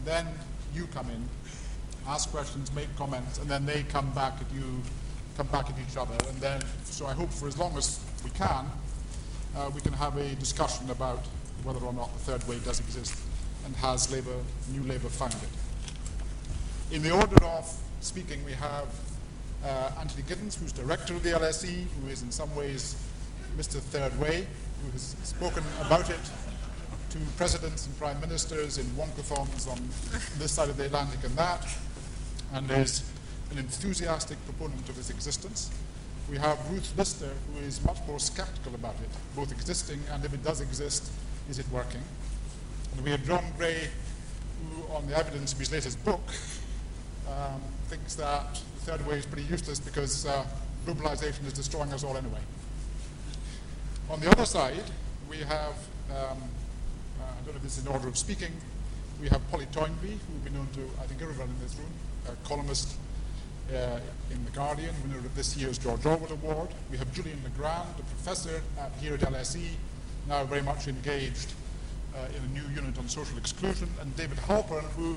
and then you come in, ask questions, make comments, and then they come back at you, come back at each other, and then, so I hope for as long as we can have a discussion about whether or not the third way does exist and has New Labour found it. In the order of speaking, we have Anthony Giddens, who's director of the LSE, who is in some ways Mr. Third Way, who has spoken about it to presidents and prime ministers in wonkathons on this side of the Atlantic and that, and is an enthusiastic proponent of its existence. We have Ruth Lister, who is much more skeptical about it, both existing and if it does exist, is it working? And we have John Gray, who, on the evidence of his latest book, thinks that the third way is pretty useless because globalization is destroying us all anyway. On the other side, we have, I don't know if this is in order of speaking, we have Polly Toynbee, who will be known to, I think, everyone in this room, a columnist in The Guardian, winner of this year's George Orwell Award. We have Julian Legrand, a professor here at LSE, now very much engaged in a new unit on social exclusion, and David Halpern, who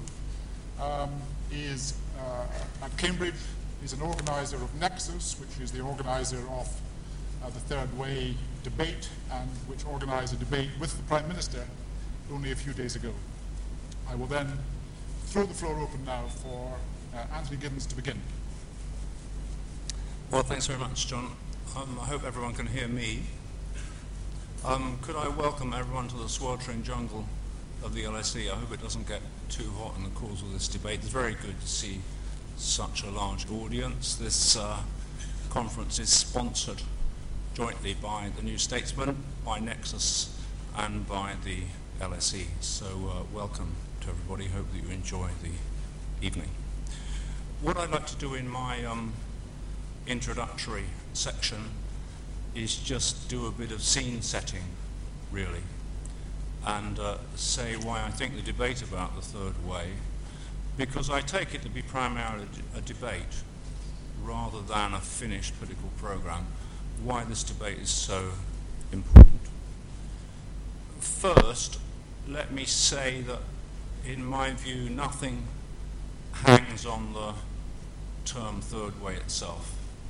is at Cambridge. He's an organizer of Nexus, which is the organizer of the Third Way debate, and which organized a debate with the Prime Minister only a few days ago. I will then throw the floor open now for Anthony Giddens to begin. Well, thanks very much, John. I hope everyone can hear me. Could I welcome everyone to the sweltering jungle of the LSE? I hope it doesn't get too hot in the course of this debate. It's very good to see such a large audience. This conference is sponsored jointly by the New Statesman, by Nexus, and by the LSE. So welcome to everybody. Hope that you enjoy the evening. What I'd like to do in my introductory section is just do a bit of scene setting, really, and say why I think the debate about the third way, because I take it to be primarily a debate rather than a finished political program, why this debate is so important. First, let me say that in my view nothing hangs on the term third way itself.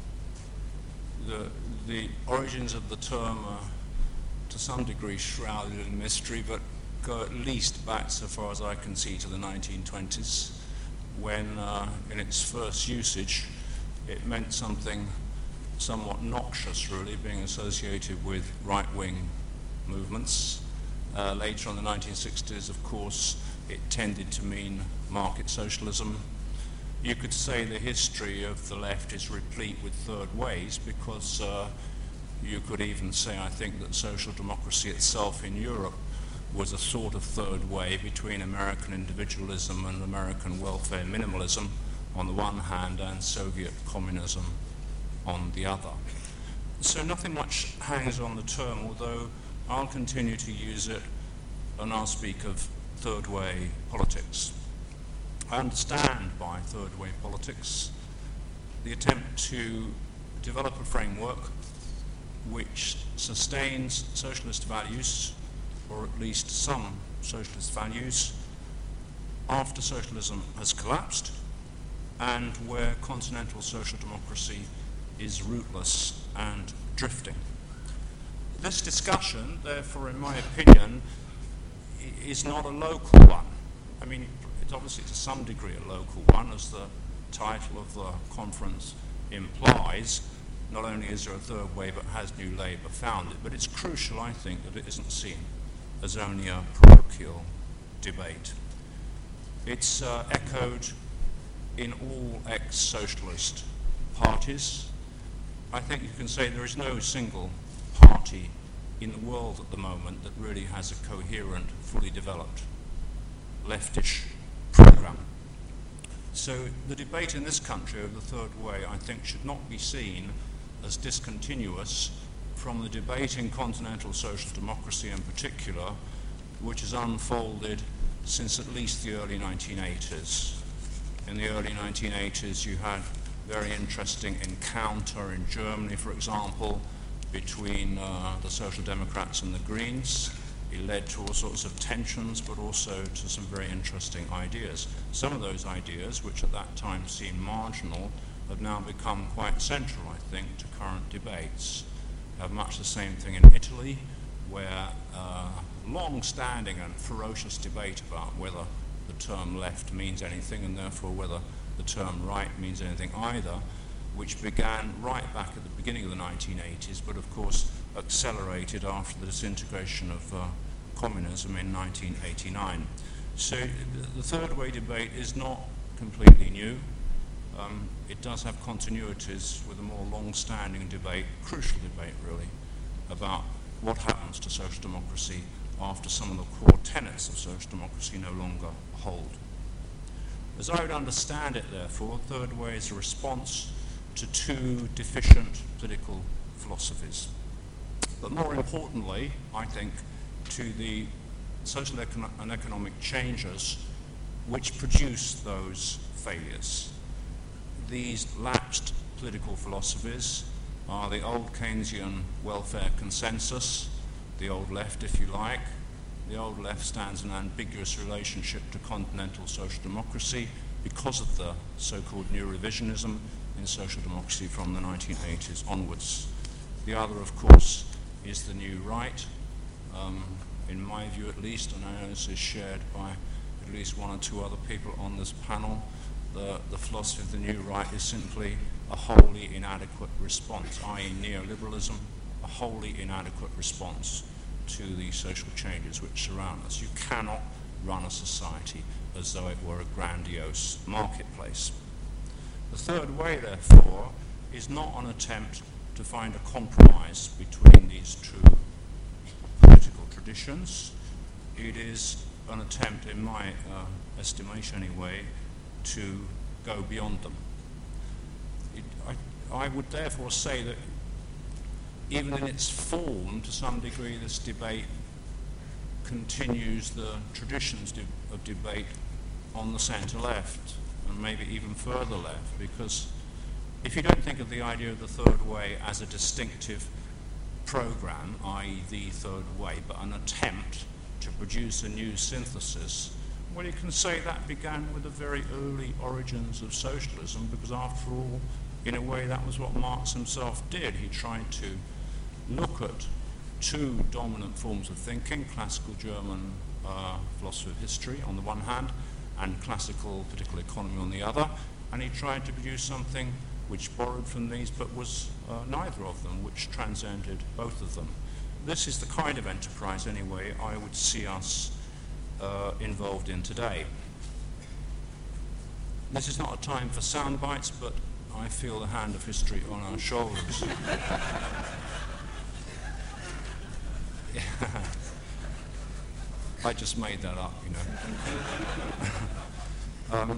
The origins of the term are to some degree shrouded in mystery, but go at least back, so far as I can see, to the 1920s, when in its first usage it meant something somewhat noxious, really, being associated with right-wing movements. Later in the 1960s, of course, it tended to mean market socialism. You could say the history of the left is replete with third ways, because you could even say, I think, that social democracy itself in Europe was a sort of third way between American individualism and American welfare minimalism on the one hand and Soviet communism on the other. So nothing much hangs on the term, although I'll continue to use it and I'll speak of third way politics. I understand by third way politics the attempt to develop a framework which sustains socialist values, or at least some socialist values, after socialism has collapsed, and where continental social democracy is rootless and drifting. This discussion, therefore, in my opinion, is not a local one. I mean, it's obviously to some degree a local one, as the title of the conference implies. Not only is there a third way, but has New Labour found it? But it's crucial, I think, that it isn't seen as only a parochial debate. It's echoed in all ex-socialist parties. I think you can say there is no single party in the world at the moment that really has a coherent, fully developed leftish program. So the debate in this country over the third way, I think, should not be seen as discontinuous from the debate in continental social democracy in particular, which has unfolded since at least the early 1980s. In the early 1980s, you had very interesting encounter in Germany, for example, between the Social Democrats and the Greens. It led to all sorts of tensions, but also to some very interesting ideas. Some of those ideas, which at that time seemed marginal, have now become quite central, I think, to current debates. We have much the same thing in Italy, where long-standing and ferocious debate about whether the term left means anything, and therefore whether the term right means anything either, which began right back at the beginning of the 1980s, but of course accelerated after the disintegration of communism in 1989. So the third way debate is not completely new. It does have continuities with a more long-standing debate, crucial debate really, about what happens to social democracy after some of the core tenets of social democracy no longer hold. As I would understand it, therefore, third way is a response to two deficient political philosophies. But more importantly, I think, to the social and economic changes which produce those failures. These lapsed political philosophies are the old Keynesian welfare consensus, the old left, if you like. The old left stands in an ambiguous relationship to continental social democracy because of the so-called new revisionism in social democracy from the 1980s onwards. The other, of course, is the new right. In my view at least, and I know this is shared by at least one or two other people on this panel, the philosophy of the new right is simply a wholly inadequate response, i.e. neoliberalism, a wholly inadequate response to the social changes which surround us. You cannot run a society as though it were a grandiose marketplace. The third way, therefore, is not an attempt to find a compromise between these two political traditions. It is an attempt, in my estimation anyway, to go beyond them. I would therefore say that even in its form, to some degree, this debate continues the traditions of debate on the centre-left, and maybe even further left, because if you don't think of the idea of the third way as a distinctive programme, i.e. the third way, but an attempt to produce a new synthesis, well, you can say that began with the very early origins of socialism, because after all, in a way, that was what Marx himself did. He tried to look at two dominant forms of thinking, classical German philosophy of history on the one hand, and classical political economy on the other, and he tried to produce something which borrowed from these but was neither of them, which transcended both of them. This is the kind of enterprise, anyway, I would see us involved in today. This is not a time for sound bites, but I feel the hand of history on our shoulders. I just made that up, you know.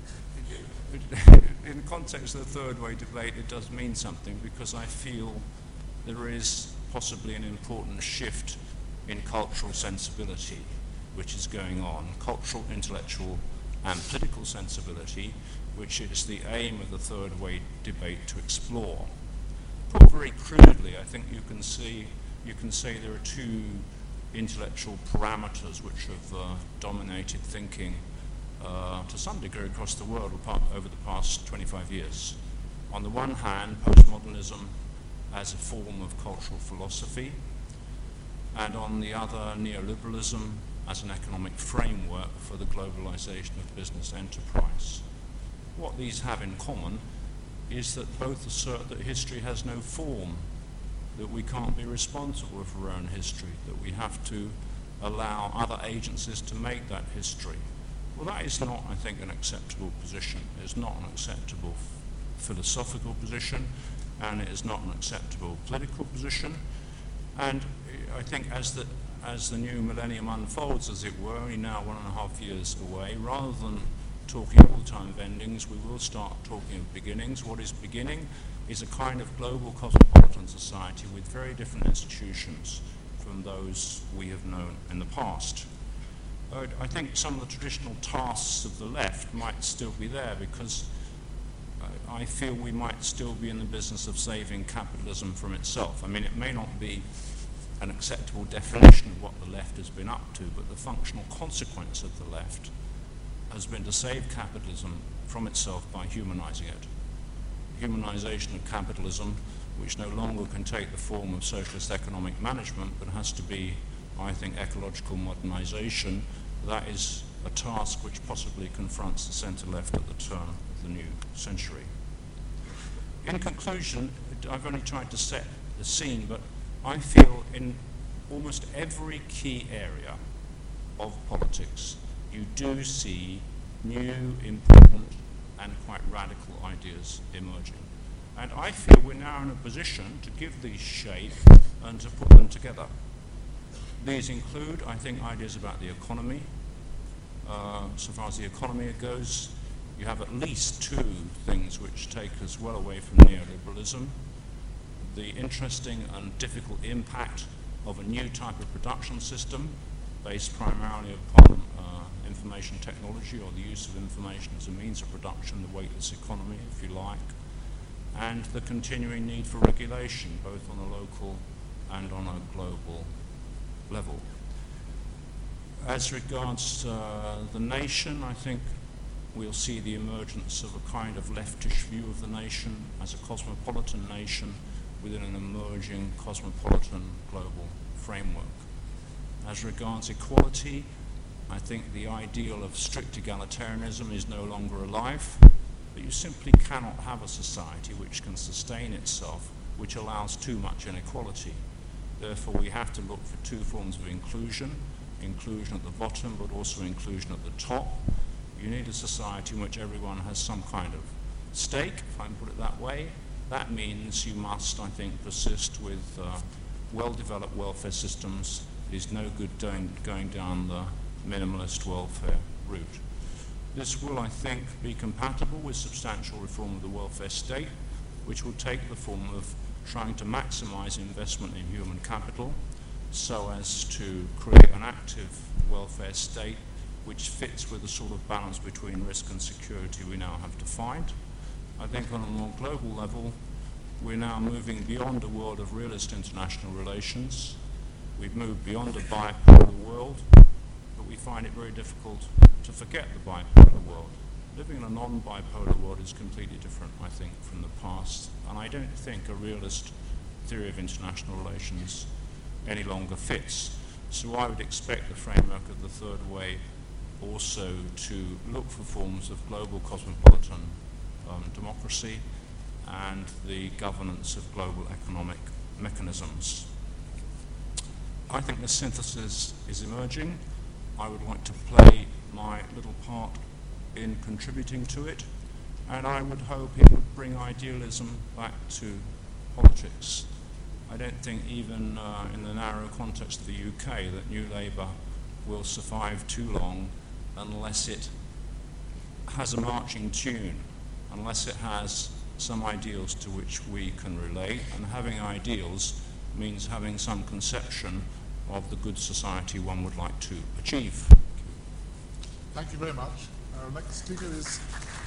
In the context of the third way debate, it does mean something, because I feel there is possibly an important shift in cultural sensibility which is going on, cultural, intellectual and political sensibility, which is the aim of the third way debate to explore. Put very crudely, I think you can say there are two intellectual parameters which have dominated thinking to some degree across the world over the past 25 years. On the one hand, postmodernism as a form of cultural philosophy, and on the other, neoliberalism as an economic framework for the globalization of business enterprise. What these have in common is that both assert that history has no form, that we can't be responsible for our own history, that we have to allow other agencies to make that history. Well, that is not, I think, an acceptable position. It is not an acceptable philosophical position, and it is not an acceptable political position. And I think as the new millennium unfolds, as it were, only now 1.5 years away, rather than talking all the time of endings, we will start talking of beginnings. What is beginning is a kind of global cosmopolitan society with very different institutions from those we have known in the past. I think some of the traditional tasks of the left might still be there, because I feel we might still be in the business of saving capitalism from itself. I mean, it may not be an acceptable definition of what the left has been up to, but the functional consequence of the left has been to save capitalism from itself by humanizing it. Humanization of capitalism, which no longer can take the form of socialist economic management, but has to be, I think, ecological modernization. That is a task which possibly confronts the centre-left at the turn of the new century. In conclusion, I've only tried to set the scene, but I feel in almost every key area of politics, you do see new, important, and quite radical ideas emerging. And I feel we're now in a position to give these shape and to put them together. These include, I think, ideas about the economy. So far as the economy goes, you have at least two things which take us well away from neoliberalism. The interesting and difficult impact of a new type of production system based primarily upon information technology, or the use of information as a means of production, the weightless economy, if you like, and the continuing need for regulation, both on a local and on a global level. As regards the nation, I think we'll see the emergence of a kind of leftish view of the nation as a cosmopolitan nation within an emerging cosmopolitan global framework. As regards equality, I think the ideal of strict egalitarianism is no longer alive, but you simply cannot have a society which can sustain itself, which allows too much inequality. Therefore, we have to look for two forms of inclusion at the bottom, but also inclusion at the top. You need a society in which everyone has some kind of stake, if I can put it that way. That means you must, I think, persist with well-developed welfare systems. It is no good going down the minimalist welfare route. This will, I think, be compatible with substantial reform of the welfare state, which will take the form of trying to maximize investment in human capital so as to create an active welfare state which fits with the sort of balance between risk and security we now have to find. I think on a more global level, we're now moving beyond a world of realist international relations. We've moved beyond a bipolar world, but we find it very difficult to forget the bipolar world. Living in a non-bipolar world is completely different, I think, from the past, and I don't think a realist theory of international relations any longer fits. So I would expect the framework of the third way also to look for forms of global cosmopolitan democracy and the governance of global economic mechanisms. I think the synthesis is emerging. I would like to play my little part in contributing to it, and I would hope it would bring idealism back to politics. I don't think even in the narrow context of the UK that New Labour will survive too long unless it has a marching tune, unless it has some ideals to which we can relate, and having ideals means having some conception of the good society one would like to achieve. Thank you very much. Our next speaker is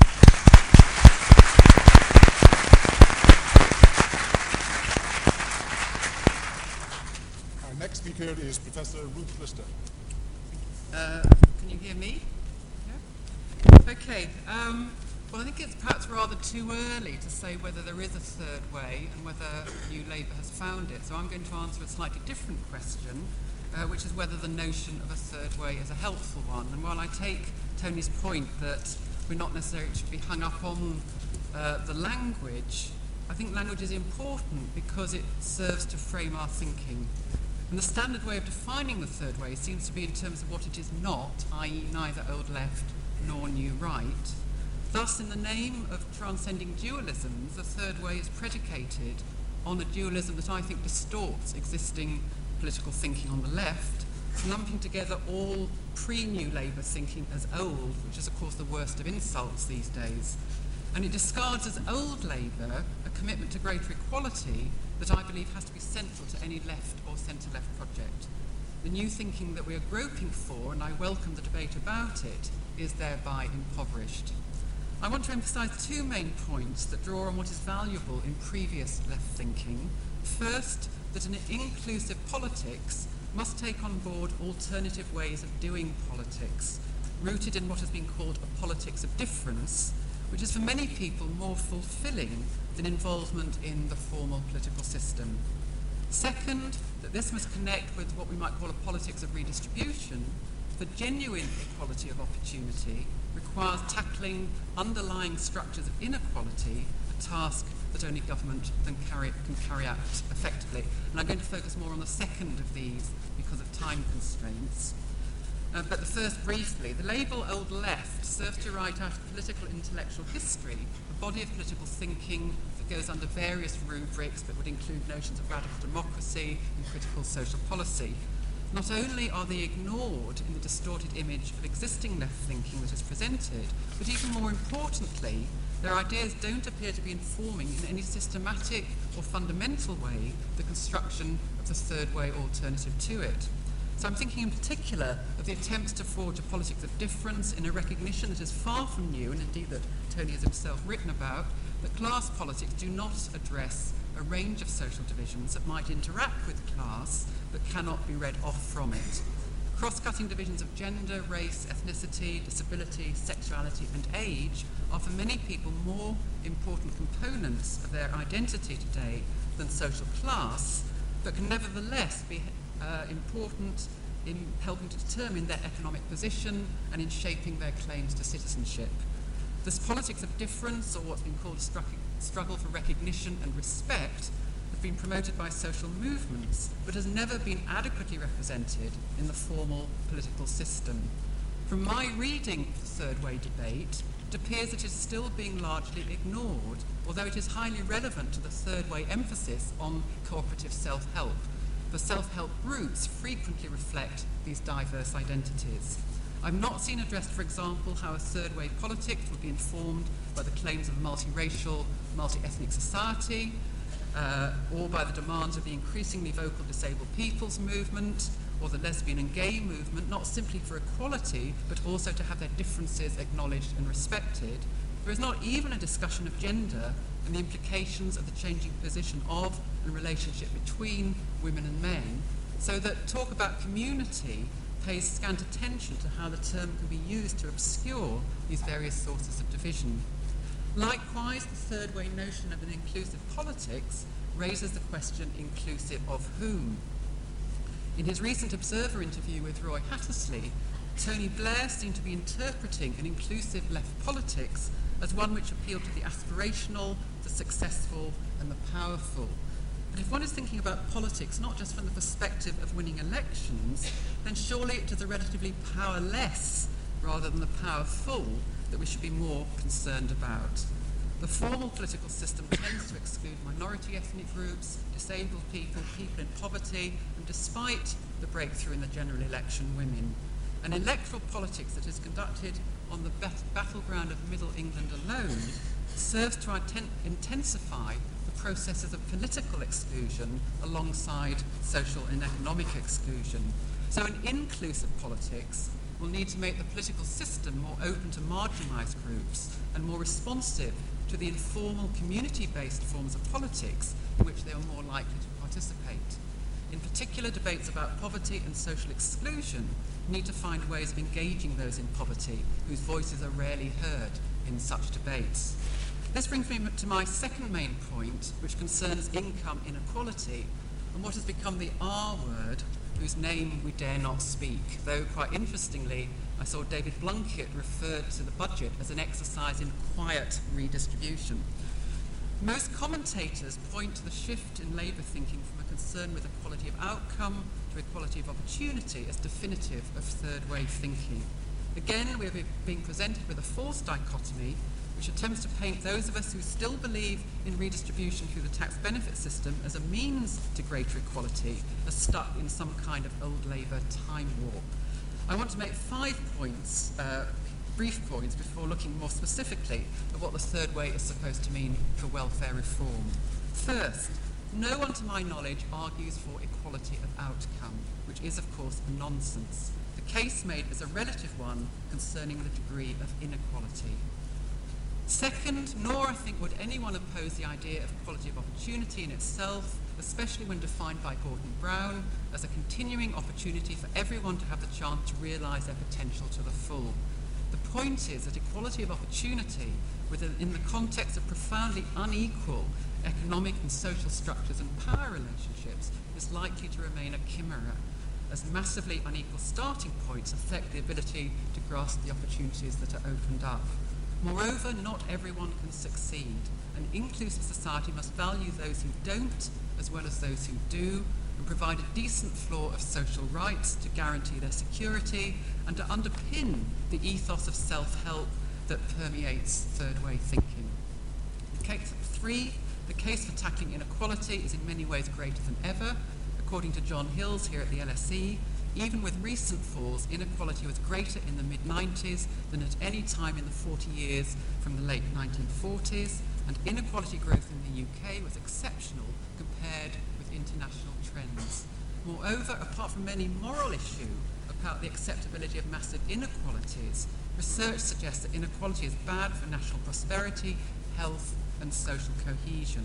Professor Ruth Lister. Can you hear me? Yeah? Okay. Well, I think it's perhaps rather too early to say whether there is a third way and whether New Labour has found it. So I'm going to answer a slightly different question, which is whether the notion of a third way is a helpful one. And while I take Tony's point that we're not necessarily should be hung up on the language, I think language is important because it serves to frame our thinking. And the standard way of defining the third way seems to be in terms of what it is not, i.e. neither old left nor new right. Thus, in the name of transcending dualisms, the third way is predicated on a dualism that I think distorts existing political thinking on the left, lumping together all pre-New Labour thinking as old, which is, of course, the worst of insults these days. And it discards as old Labour a commitment to greater equality that I believe has to be central to any left or centre-left project. The new thinking that we are groping for, and I welcome the debate about it, is thereby impoverished. I want to emphasise two main points that draw on what is valuable in previous left thinking. First, that an inclusive politics must take on board alternative ways of doing politics, rooted in what has been called a politics of difference, which is for many people more fulfilling than involvement in the formal political system. Second, that this must connect with what we might call a politics of redistribution, for genuine equality of opportunity requires tackling underlying structures of inequality, a task that only government can carry out effectively. And I'm going to focus more on the second of these because of time constraints. But the first briefly, the label Old Left serves to write out of political intellectual history a body of political thinking that goes under various rubrics that would include notions of radical democracy and critical social policy. Not only are they ignored in the distorted image of existing left thinking that is presented, but even more importantly, their ideas don't appear to be informing in any systematic or fundamental way the construction of the third way alternative to it. So I'm thinking in particular of the attempts to forge a politics of difference in a recognition that is far from new, and indeed that Tony has himself written about, that class politics do not address a range of social divisions that might interact with class but cannot be read off from it. Cross-cutting divisions of gender, race, ethnicity, disability, sexuality and age are for many people more important components of their identity today than social class, but can nevertheless be important in helping to determine their economic position and in shaping their claims to citizenship. This politics of difference, or what's been called a struggle for recognition and respect, has been promoted by social movements, but has never been adequately represented in the formal political system. From my reading of the third way debate, it appears it is still being largely ignored, although it is highly relevant to the third way emphasis on cooperative self-help. The self-help groups frequently reflect these diverse identities. I've not seen addressed, for example, how a third way politics would be informed by the claims of a multiracial, multi-ethnic society, or by the demands of the increasingly vocal disabled people's movement, or the lesbian and gay movement, not simply for equality, but also to have their differences acknowledged and respected. There is not even a discussion of gender and the implications of the changing position of and relationship between women and men, so that talk about community pays scant attention to how the term can be used to obscure these various sources of division. Likewise, the third way notion of an inclusive politics raises the question, inclusive of whom? In his recent Observer interview with Roy Hattersley, Tony Blair seemed to be interpreting an inclusive left politics as one which appealed to the aspirational, the successful, and the powerful. But if one is thinking about politics not just from the perspective of winning elections, then surely it is the relatively powerless rather than the powerful that we should be more concerned about. The formal political system tends to exclude minority ethnic groups, disabled people, people in poverty, and despite the breakthrough in the general election, women. An electoral politics that is conducted on the battleground of Middle England alone serves to intensify the processes of political exclusion alongside social and economic exclusion. So an inclusive politics will need to make the political system more open to marginalised groups and more responsive to the informal community-based forms of politics in which they are more likely to participate. In particular, debates about poverty and social exclusion need to find ways of engaging those in poverty whose voices are rarely heard in such debates. This brings me to my second main point, which concerns income inequality and what has become the R word, whose name we dare not speak, though quite interestingly I saw David Blunkett referred to the budget as an exercise in quiet redistribution. Most commentators point to the shift in Labour thinking from a concern with equality of outcome to equality of opportunity as definitive of third way thinking. Again, we are being presented with a false dichotomy which attempts to paint those of us who still believe in redistribution through the tax benefit system as a means to greater equality as stuck in some kind of old Labour time warp. I want to make 5 points, brief points, before looking more specifically at what the third way is supposed to mean for welfare reform. First, no one to my knowledge argues for equality of outcome, which is of course a nonsense. The case made is a relative one concerning the degree of inequality. Second, nor I think would anyone oppose the idea of equality of opportunity in itself especially when defined by Gordon Brown as a continuing opportunity for everyone to have the chance to realise their potential to the full. The point is that equality of opportunity in the context of profoundly unequal economic and social structures and power relationships is likely to remain a chimera, as massively unequal starting points affect the ability to grasp the opportunities that are opened up. Moreover, not everyone can succeed. An inclusive society must value those who don't as well as those who do, and provide a decent floor of social rights to guarantee their security and to underpin the ethos of self-help that permeates third-way thinking. Case 3, the case for tackling inequality is in many ways greater than ever. According to John Hills here at the LSE, even with recent falls, inequality was greater in the mid-90s than at any time in the 40 years from the late 1940s, and inequality growth in the UK was exceptional compared with international trends. Moreover, apart from any moral issue about the acceptability of massive inequalities, research suggests that inequality is bad for national prosperity, health, and social cohesion.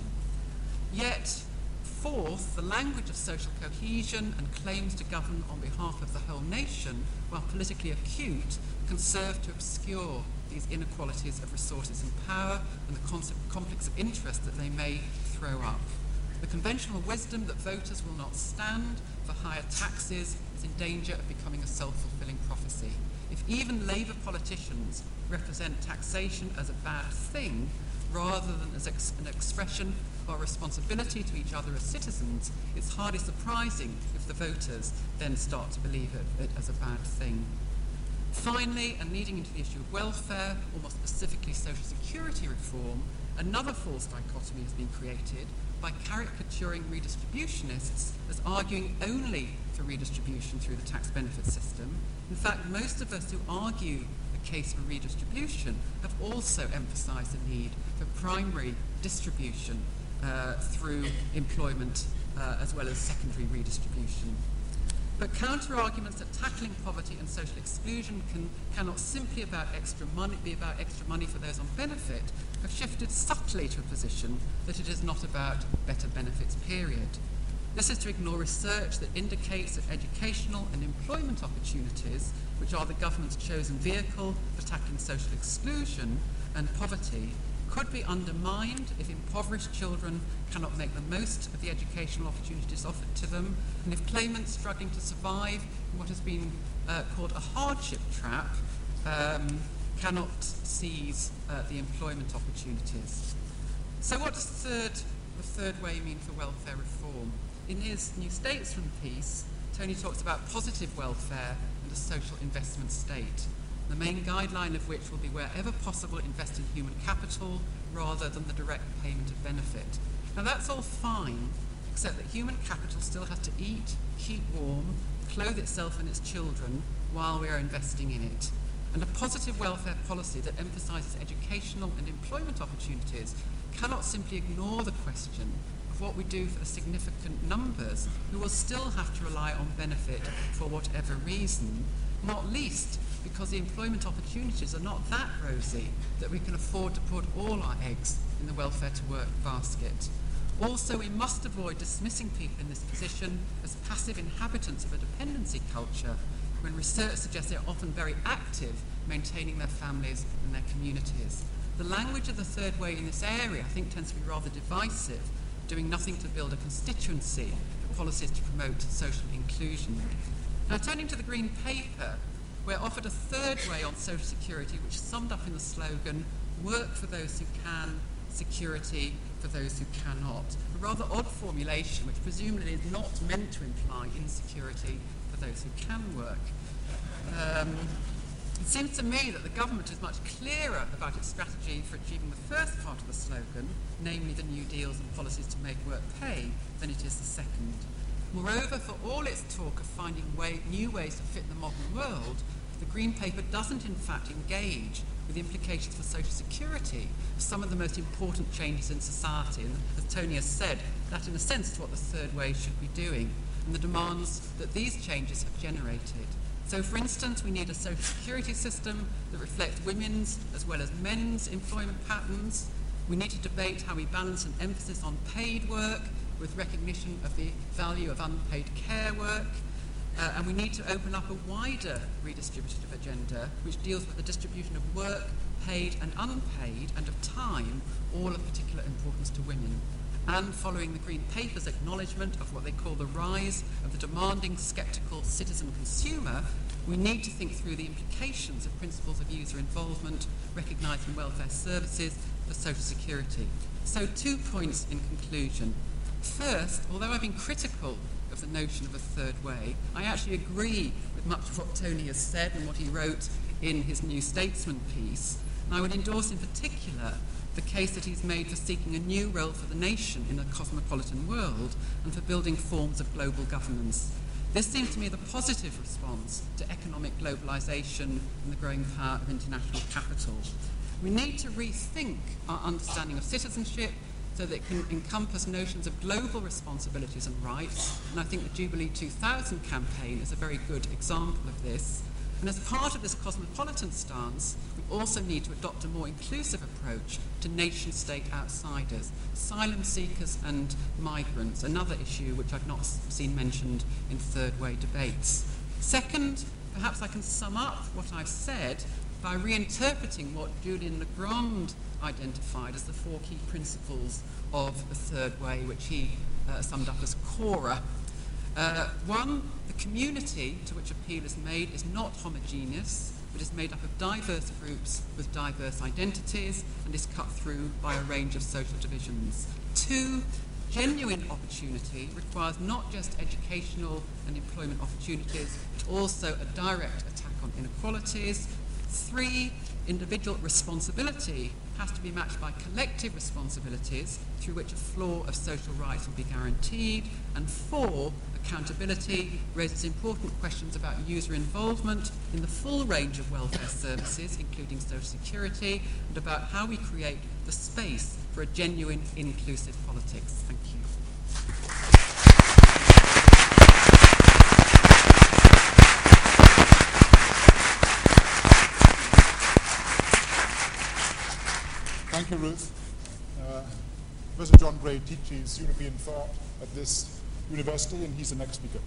Yet, fourth, the language of social cohesion and claims to govern on behalf of the whole nation, while politically acute, can serve to obscure these inequalities of resources and power and the conflicts of interest that they may throw up. The conventional wisdom that voters will not stand for higher taxes is in danger of becoming a self-fulfilling prophecy. If even Labour politicians represent taxation as a bad thing, rather than as an expression of our responsibility to each other as citizens, it's hardly surprising if the voters then start to believe it as a bad thing. Finally, and leading into the issue of welfare, or more specifically social security reform, another false dichotomy has been created by caricaturing redistributionists as arguing only for redistribution through the tax benefit system. In fact, most of us who argue the case for redistribution have also emphasised the need for primary distribution through employment as well as secondary redistribution. But counter-arguments that tackling poverty and social exclusion cannot simply be about extra money for those on benefit have shifted subtly to a position that it is not about better benefits, period. This is to ignore research that indicates that educational and employment opportunities, which are the government's chosen vehicle for tackling social exclusion and poverty, could be undermined if impoverished children cannot make the most of the educational opportunities offered to them, and if claimants struggling to survive in what has been called a hardship trap cannot seize the employment opportunities. So what does the third way mean for welfare reform? In his New Statesman piece, Tony talks about positive welfare and a social investment state, the main guideline of which will be wherever possible invest in human capital rather than the direct payment of benefit. Now that's all fine, except that human capital still has to eat, keep warm, clothe itself and its children while we are investing in it. And a positive welfare policy that emphasises educational and employment opportunities cannot simply ignore the question of what we do for the significant numbers who will still have to rely on benefit for whatever reason, not least because the employment opportunities are not that rosy that we can afford to put all our eggs in the welfare to work basket. Also, we must avoid dismissing people in this position as passive inhabitants of a dependency culture when research suggests they're often very active maintaining their families and their communities. The language of the third way in this area, I think, tends to be rather divisive, doing nothing to build a constituency for policies to promote social inclusion. Now, turning to the Green Paper, we're offered a third way on social security, which is summed up in the slogan, work for those who can, security for those who cannot. A rather odd formulation, which presumably is not meant to imply insecurity for those who can work. It seems to me that the government is much clearer about its strategy for achieving the first part of the slogan, namely the new deals and policies to make work pay, than it is the second. Moreover, for all its talk of finding new ways to fit the modern world, the Green Paper doesn't in fact engage with the implications for social security of some of the most important changes in society, and as Tony has said, that in a sense is what the third way should be doing, and the demands that these changes have generated. So, for instance, we need a social security system that reflects women's as well as men's employment patterns. We need to debate how we balance an emphasis on paid work with recognition of the value of unpaid care work, and we need to open up a wider redistributive agenda which deals with the distribution of work, paid and unpaid, and of time, all of particular importance to women. And following the Green Paper's acknowledgement of what they call the rise of the demanding, sceptical citizen consumer, we need to think through the implications of principles of user involvement recognised in welfare services for social security. So 2 points in conclusion. First, although I've been critical of the notion of a third way, I actually agree with much of what Tony has said and what he wrote in his New Statesman piece. And I would endorse in particular the case that he's made for seeking a new role for the nation in a cosmopolitan world and for building forms of global governance. This seems to me the positive response to economic globalisation and the growing power of international capital. We need to rethink our understanding of citizenship so that it can encompass notions of global responsibilities and rights, and I think the Jubilee 2000 campaign is a very good example of this. And as part of this cosmopolitan stance, we also need to adopt a more inclusive approach to nation-state outsiders, asylum seekers and migrants, another issue which I've not seen mentioned in third-way debates. Second, perhaps I can sum up what I've said by reinterpreting what Julian Legrand identified as the 4 key principles of the third way, which he summed up as CORA. One, the community to which appeal is made is not homogeneous, but is made up of diverse groups with diverse identities and is cut through by a range of social divisions. 2, genuine opportunity requires not just educational and employment opportunities, but also a direct attack on inequalities. 3, individual responsibility has to be matched by collective responsibilities through which a floor of social rights will be guaranteed. And 4, accountability raises important questions about user involvement in the full range of welfare services, including social security, and about how we create the space for a genuine inclusive politics. Thank you. Thank you, Ruth. Professor John Gray teaches European thought at this university, and he's the next speaker.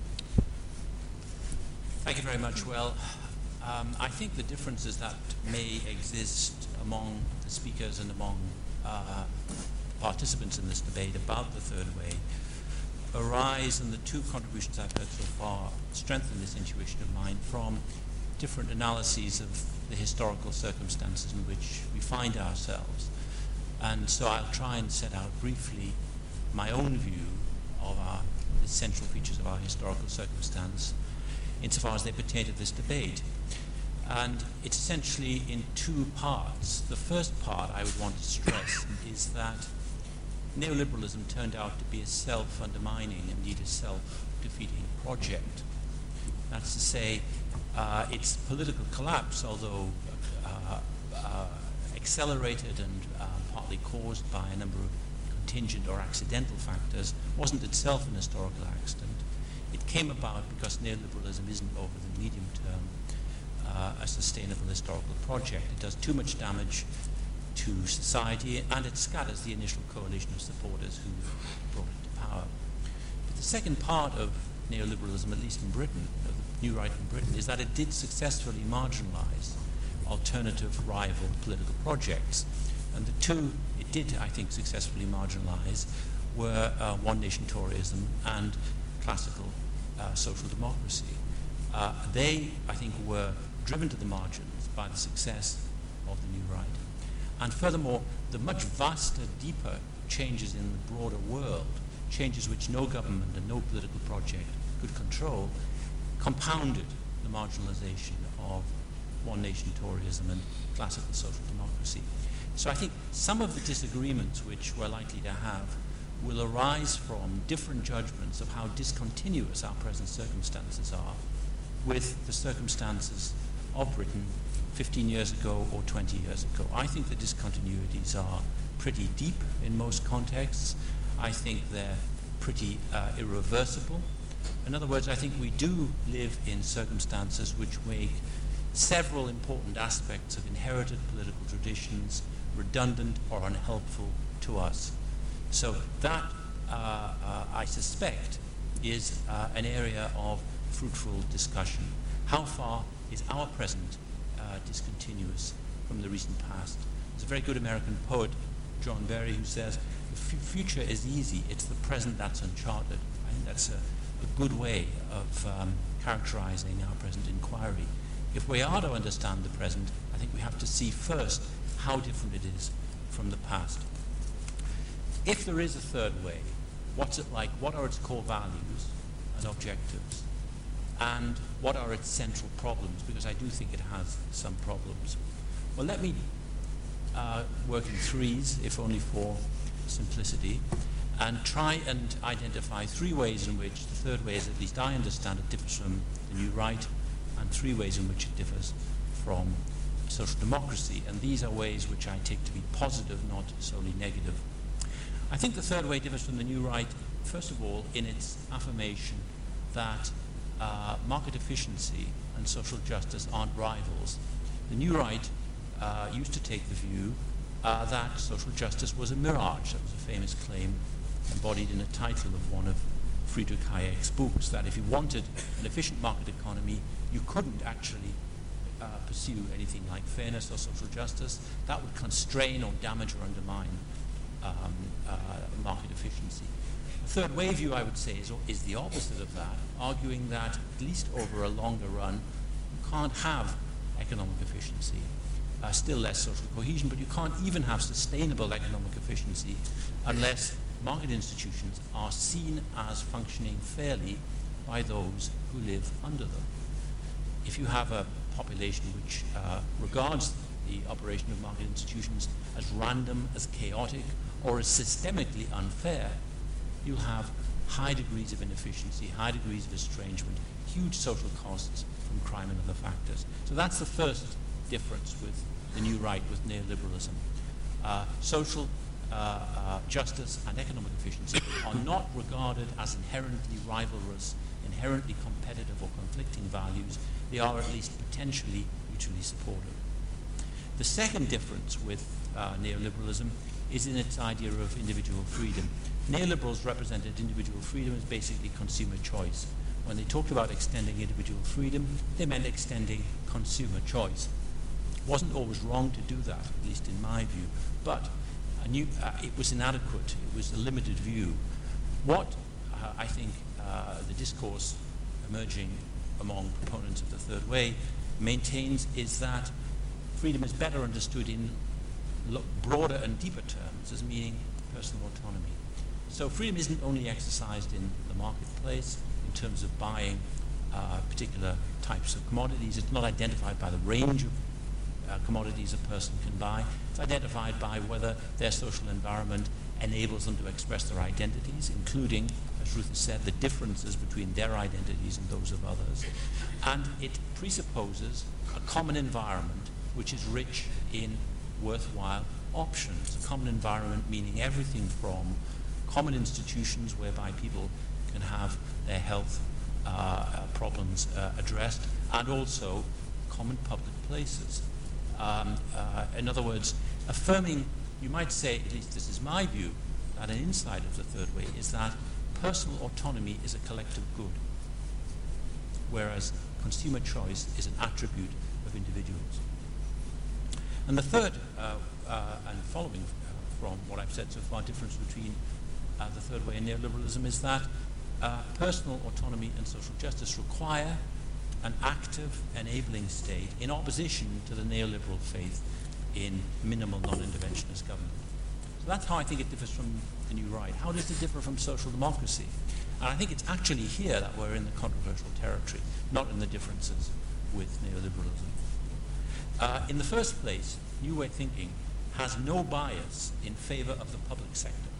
Thank you very much. Well, I think the differences that may exist among the speakers and among participants in this debate about the third way arise, and the 2 contributions I've heard so far strengthen this intuition of mine from different analyses of the historical circumstances in which we find ourselves. And so I'll try and set out briefly my own view of the essential features of our historical circumstance insofar as they pertain to this debate. And it's essentially in 2 parts. The first part I would want to stress is that neoliberalism turned out to be a self-undermining, indeed a self-defeating project. That's to say, its political collapse, although accelerated and partly caused by a number of contingent or accidental factors, wasn't itself an historical accident. It came about because neoliberalism isn't, over the medium term, a sustainable historical project. It does too much damage to society, and it scatters the initial coalition of supporters who brought it to power. But the second part of neoliberalism, at least in Britain, the new right in Britain, is that it did successfully marginalize alternative rival political projects. And the 2 it did, I think, successfully marginalize were one-nation Toryism and classical social democracy. They, I think, were driven to the margins by the success of the new right. And furthermore, the much vaster, deeper changes in the broader world, changes which no government and no political project could control, compounded the marginalization of one-nation Toryism and classical social democracy. So I think some of the disagreements which we're likely to have will arise from different judgments of how discontinuous our present circumstances are with the circumstances of Britain 15 years ago or 20 years ago. I think the discontinuities are pretty deep in most contexts. I think they're pretty irreversible. In other words, I think we do live in circumstances which make several important aspects of inherited political traditions redundant or unhelpful to us. So that I suspect, is an area of fruitful discussion. How far is our present discontinuous from the recent past? There's a very good American poet, John Berry, who says, the future is easy, it's the present that's uncharted. I think that's a good way of characterizing our present inquiry. If we are to understand the present, I think we have to see first how different it is from the past. If there is a third way, what's it like? What are its core values and objectives? And what are its central problems? Because I do think it has some problems. Well, let me work in threes, if only for simplicity, and try and identify 3 ways in which the third way, as at least I understand it, differs from the New Right, and 3 ways in which it differs from social democracy. And these are ways which I take to be positive, not solely negative. I think the third way differs from the New Right, first of all, in its affirmation that market efficiency and social justice aren't rivals. The New Right used to take the view that social justice was a mirage. That was a famous claim embodied in a title of one of Friedrich Hayek's books, that if you wanted an efficient market economy, you couldn't actually pursue anything like fairness or social justice. That would constrain or damage or undermine market efficiency. The third way view, I would say, is the opposite of that, arguing that, at least over a longer run, you can't have economic efficiency, still less social cohesion, but you can't even have sustainable economic efficiency unless market institutions are seen as functioning fairly by those who live under them. If you have a population which regards the operation of market institutions as random, as chaotic, or as systemically unfair, you'll have high degrees of inefficiency, high degrees of estrangement, huge social costs from crime and other factors. So that's the first difference with the New Right, with neoliberalism. Social justice and economic efficiency are not regarded as inherently rivalrous, inherently competitive or conflicting values. They are at least potentially mutually supportive. The second difference with neoliberalism is in its idea of individual freedom. Neoliberals represented individual freedom as basically consumer choice. When they talked about extending individual freedom, they meant extending consumer choice. It wasn't always wrong to do that, at least in my view, but it was inadequate. It was a limited view. What I think the discourse emerging among proponents of the third way maintains is that freedom is better understood in broader and deeper terms as meaning personal autonomy. So freedom isn't only exercised in the marketplace in terms of buying particular types of commodities. It's not identified by the range of commodities a person can buy. It's identified by whether their social environment enables them to express their identities, including, as Ruth has said, the differences between their identities and those of others. And it presupposes a common environment which is rich in worthwhile options. A common environment meaning everything from common institutions whereby people can have their health problems addressed, and also common public places. In other words, affirming, you might say, at least this is my view, that an insight of the third way is that personal autonomy is a collective good, whereas consumer choice is an attribute of individuals. And the third, and following from what I've said so far, difference between the third way and neoliberalism is that personal autonomy and social justice require an active, enabling state in opposition to the neoliberal faith in minimal non-interventionist government. So that's how I think it differs from the New Right. How does it differ from social democracy? And I think it's actually here that we're in the controversial territory, not in the differences with neoliberalism. In the first place, New Way thinking has no bias in favor of the public sector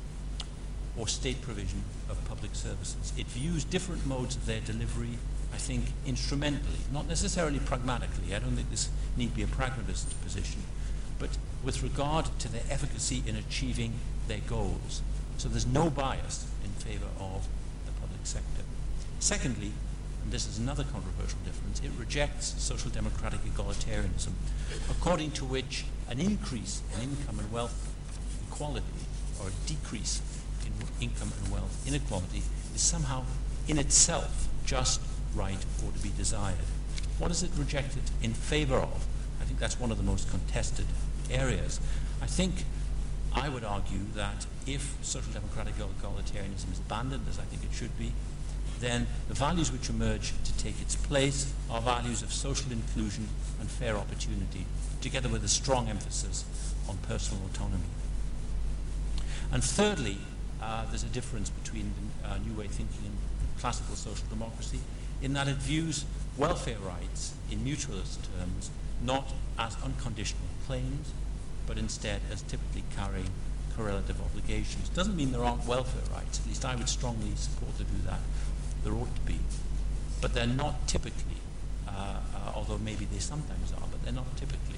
or state provision of public services. It views different modes of their delivery, I think, instrumentally, not necessarily pragmatically. I don't think this need be a pragmatist position, but with regard to their efficacy in achieving their goals. So there's no bias in favor of the public sector. Secondly, and this is another controversial difference, it rejects social democratic egalitarianism, according to which an increase in income and wealth equality or a decrease in income and wealth inequality is somehow in itself just, right, or to be desired. What is it rejected in favor of? I think that's one of the most contested areas. I would argue that if social democratic egalitarianism is abandoned, as I think it should be, then the values which emerge to take its place are values of social inclusion and fair opportunity, together with a strong emphasis on personal autonomy. And thirdly, there's a difference between New Way thinking and classical social democracy in that it views welfare rights in mutualist terms not as unconditional claims, but instead as typically carrying correlative obligations. Doesn't mean there aren't welfare rights. At least I would strongly support to do that. There ought to be. But they're not typically, although maybe they sometimes are, but they're not typically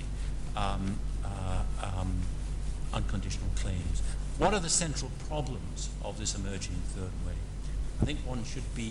unconditional claims. What are the central problems of this emerging third way? I think one should be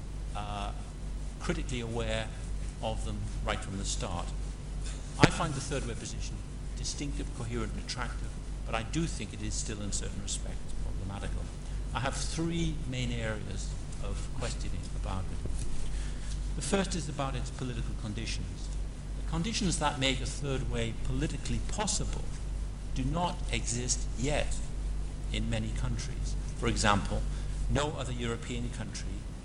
critically aware of them right from the start. I find the third way position distinctive, coherent, and attractive, but I do think it is still in certain respects problematical. I have three main areas of questioning about it. The first is about its political conditions. The conditions that make a third way politically possible do not exist yet in many countries. For example, no other European country,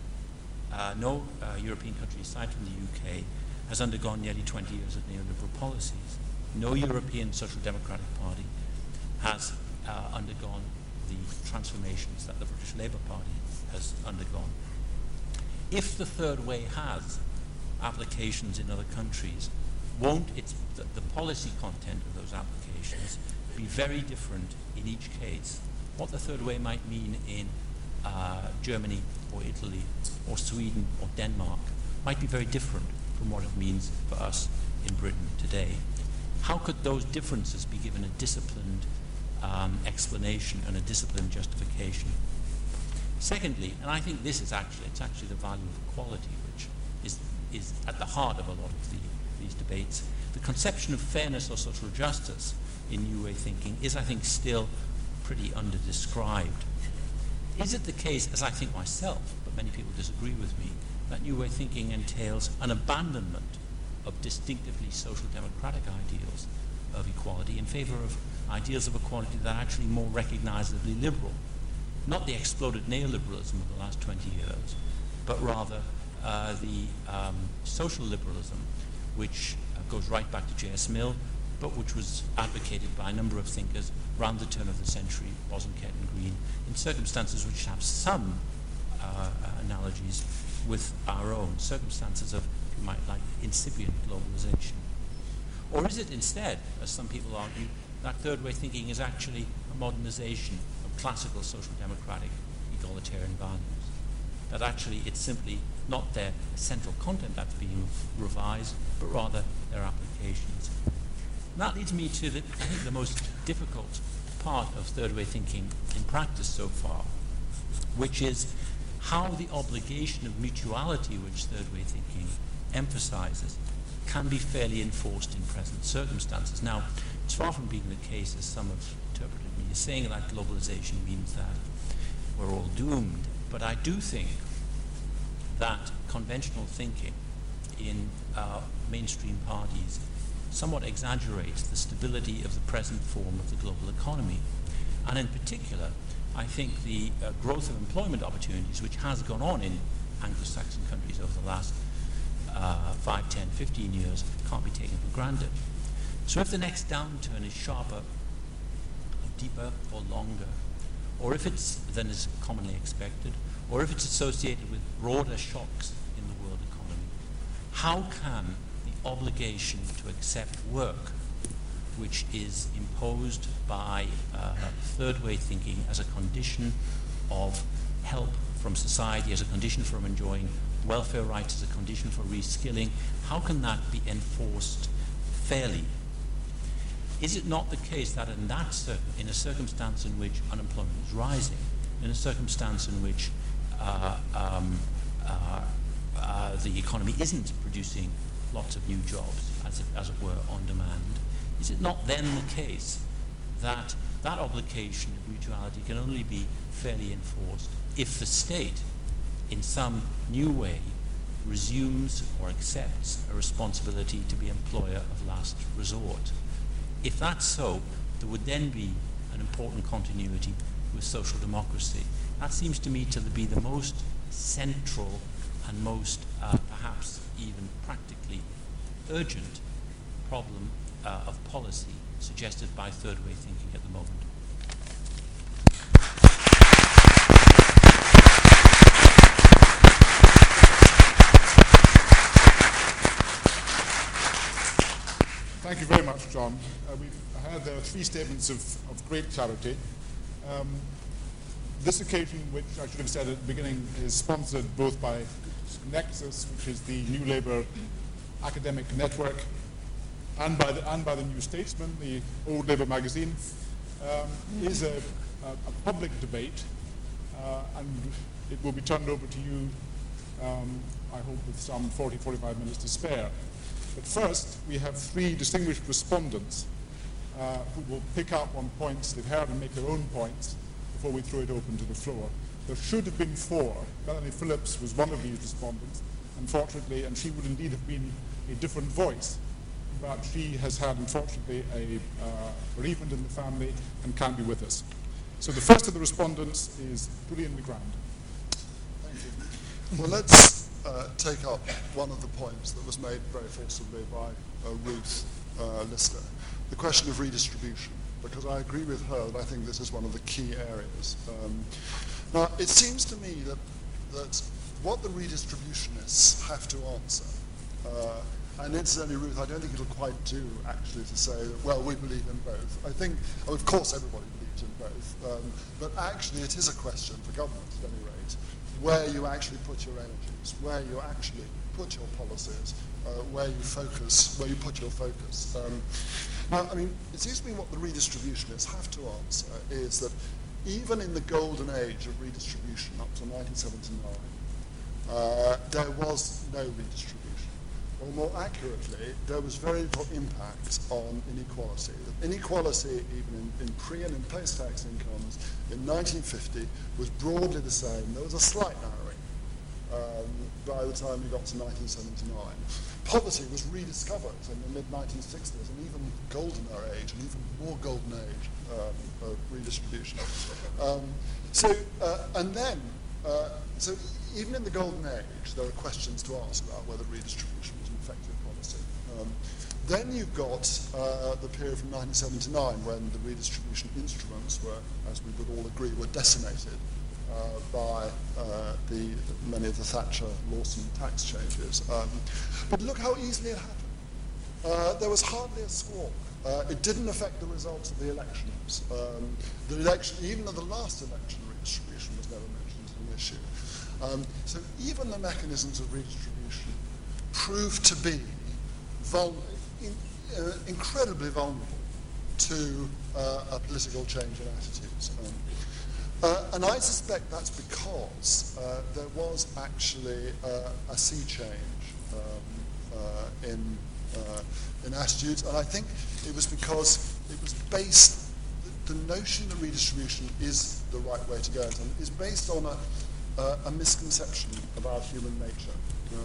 European country aside from the UK, has undergone nearly 20 years of neoliberal policies. No European Social Democratic Party has undergone the transformations that the British Labour Party has undergone. If the third way has applications in other countries, won't the policy content of those applications be very different in each case? What the third way might mean in Germany or Italy or Sweden or Denmark might be very different from what it means for us in Britain today. How could those differences be given a disciplined explanation and a disciplined justification? Secondly, and I think this is actually the value of equality, which is at the heart of a lot of these debates. The conception of fairness or social justice in New Way thinking is, I think, still pretty under-described. Is it the case, as I think myself, but many people disagree with me, that New Way thinking entails an abandonment of distinctively social democratic ideals of equality in favor of ideals of equality that are actually more recognizably liberal? Not the exploded neoliberalism of the last 20 years, but rather the social liberalism, which goes right back to J.S. Mill, but which was advocated by a number of thinkers around the turn of the century, Bosanquet and Green, in circumstances which have some analogies with our own, circumstances of, if you might like, incipient globalization. Or is it instead, as some people argue, that third way thinking is actually a modernization of classical social democratic egalitarian values? That actually it's simply not their central content that's being revised, but rather their applications. And that leads me to, I think, the most difficult part of third way thinking in practice so far, which is how the obligation of mutuality which third way thinking emphasizes can be fairly enforced in present circumstances. Now, it's far from being the case, as some have interpreted me, as saying that globalization means that we're all doomed. But I do think that conventional thinking in mainstream parties somewhat exaggerates the stability of the present form of the global economy. And in particular, I think the growth of employment opportunities, which has gone on in Anglo-Saxon countries over the last 5, 10, 15 years, can't be taken for granted. So if the next downturn is sharper, or deeper, or longer, or if it's than is commonly expected, or if it's associated with broader shocks in the world economy, how can the obligation to accept work, which is imposed by third way thinking as a condition of help from society, as a condition for enjoying welfare rights, as a condition for reskilling, how can that be enforced fairly? Is it not the case that in a circumstance in which unemployment is rising, in a circumstance in which the economy isn't producing lots of new jobs, as it were, on demand, is it not then the case that that obligation of mutuality can only be fairly enforced if the state, in some new way, resumes or accepts a responsibility to be employer of last resort. If that's so, there would then be an important continuity with social democracy. That seems to me to be the most central and most perhaps even practically urgent problem of policy suggested by third way thinking at the moment. Thank you very much, John. We've heard three statements of great clarity. This occasion, which I should have said at the beginning, is sponsored both by Nexus, which is the New Labour academic network, and by the New Statesman, the old Labour magazine, is a public debate, and it will be turned over to you, I hope, with some 40-45 minutes to spare. But first, we have three distinguished respondents who will pick up on points they've heard and make their own points before we throw it open to the floor. There should have been four. Melanie Phillips was one of these respondents, unfortunately, and she would indeed have been a different voice. But she has had, unfortunately, a bereavement in the family and can't be with us. So the first of the respondents is Julian LeGrand. Thank you. Well, let's take up one of the points that was made very forcibly by Ruth Lister, the question of redistribution, because I agree with her that I think this is one of the key areas. Now, it seems to me that what the redistributionists have to answer, and incidentally, Ruth, I don't think it'll quite do, actually, to say that, well, we believe in both. I think, of course, everybody believes in both, but actually it is a question, for government at any rate, where you actually put your energies, where you actually put your policies, where you put your focus. Now, I mean, it seems to me what the redistributionists have to answer is that even in the golden age of redistribution up to 1979, there was no redistribution. Or more accurately, there was very little impact on inequality. Inequality, even in pre- and in post-tax incomes, in 1950 was broadly the same. There was a slight narrowing by the time we got to 1979. Poverty was rediscovered in the mid-1960s, an even goldener age, an even more golden age of redistribution. So even in the golden age, there are questions to ask about whether redistribution was an effective policy. Then you've got the period from 1979 when the redistribution instruments were, as we would all agree, were decimated by many of the Thatcher-Lawson tax changes. But look how easily it happened. There was hardly a squawk. It didn't affect the results of the elections. Even of the last election, redistribution was never mentioned as an issue. So even the mechanisms of redistribution proved to be incredibly vulnerable to a political change in attitudes. And I suspect that's because there was actually a sea change in attitudes, and I think it was because it was based, the notion that redistribution is the right way to go, and is based on a misconception about human nature.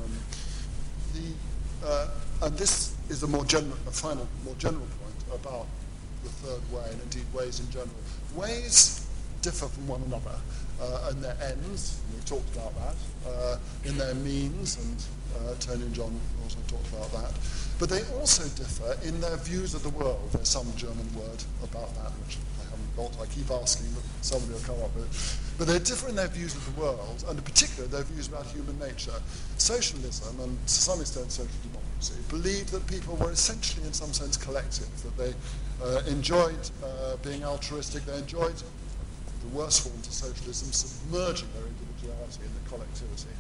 And this is a final, more general point about the third way, and indeed ways in general. Ways differ from one another in their ends, and we talked about that, in their means, and Tony and John also talked about that. But they also differ in their views of the world. There's some German word about that, which I haven't got. I keep asking, but somebody will come up with it. But they differ in their views of the world, and in particular their views about human nature. Socialism, and to some extent social democracy, believed that people were essentially in some sense collective, that they enjoyed being altruistic, they enjoyed the worst forms of socialism submerging their individuality in the collectivity.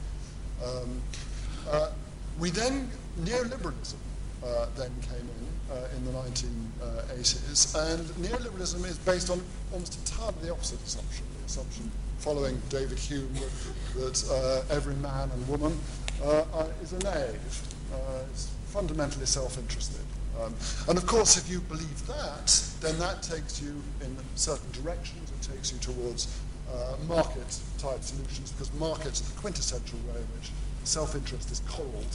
Neoliberalism then came in the 1980s, and neoliberalism is based on almost entirely the opposite assumption, the assumption following David Hume that every man and woman is a knave, is fundamentally self-interested, And of course, if you believe that, then that takes you in certain directions. It takes you towards market-type solutions, because markets are the quintessential way in which self-interest is coddled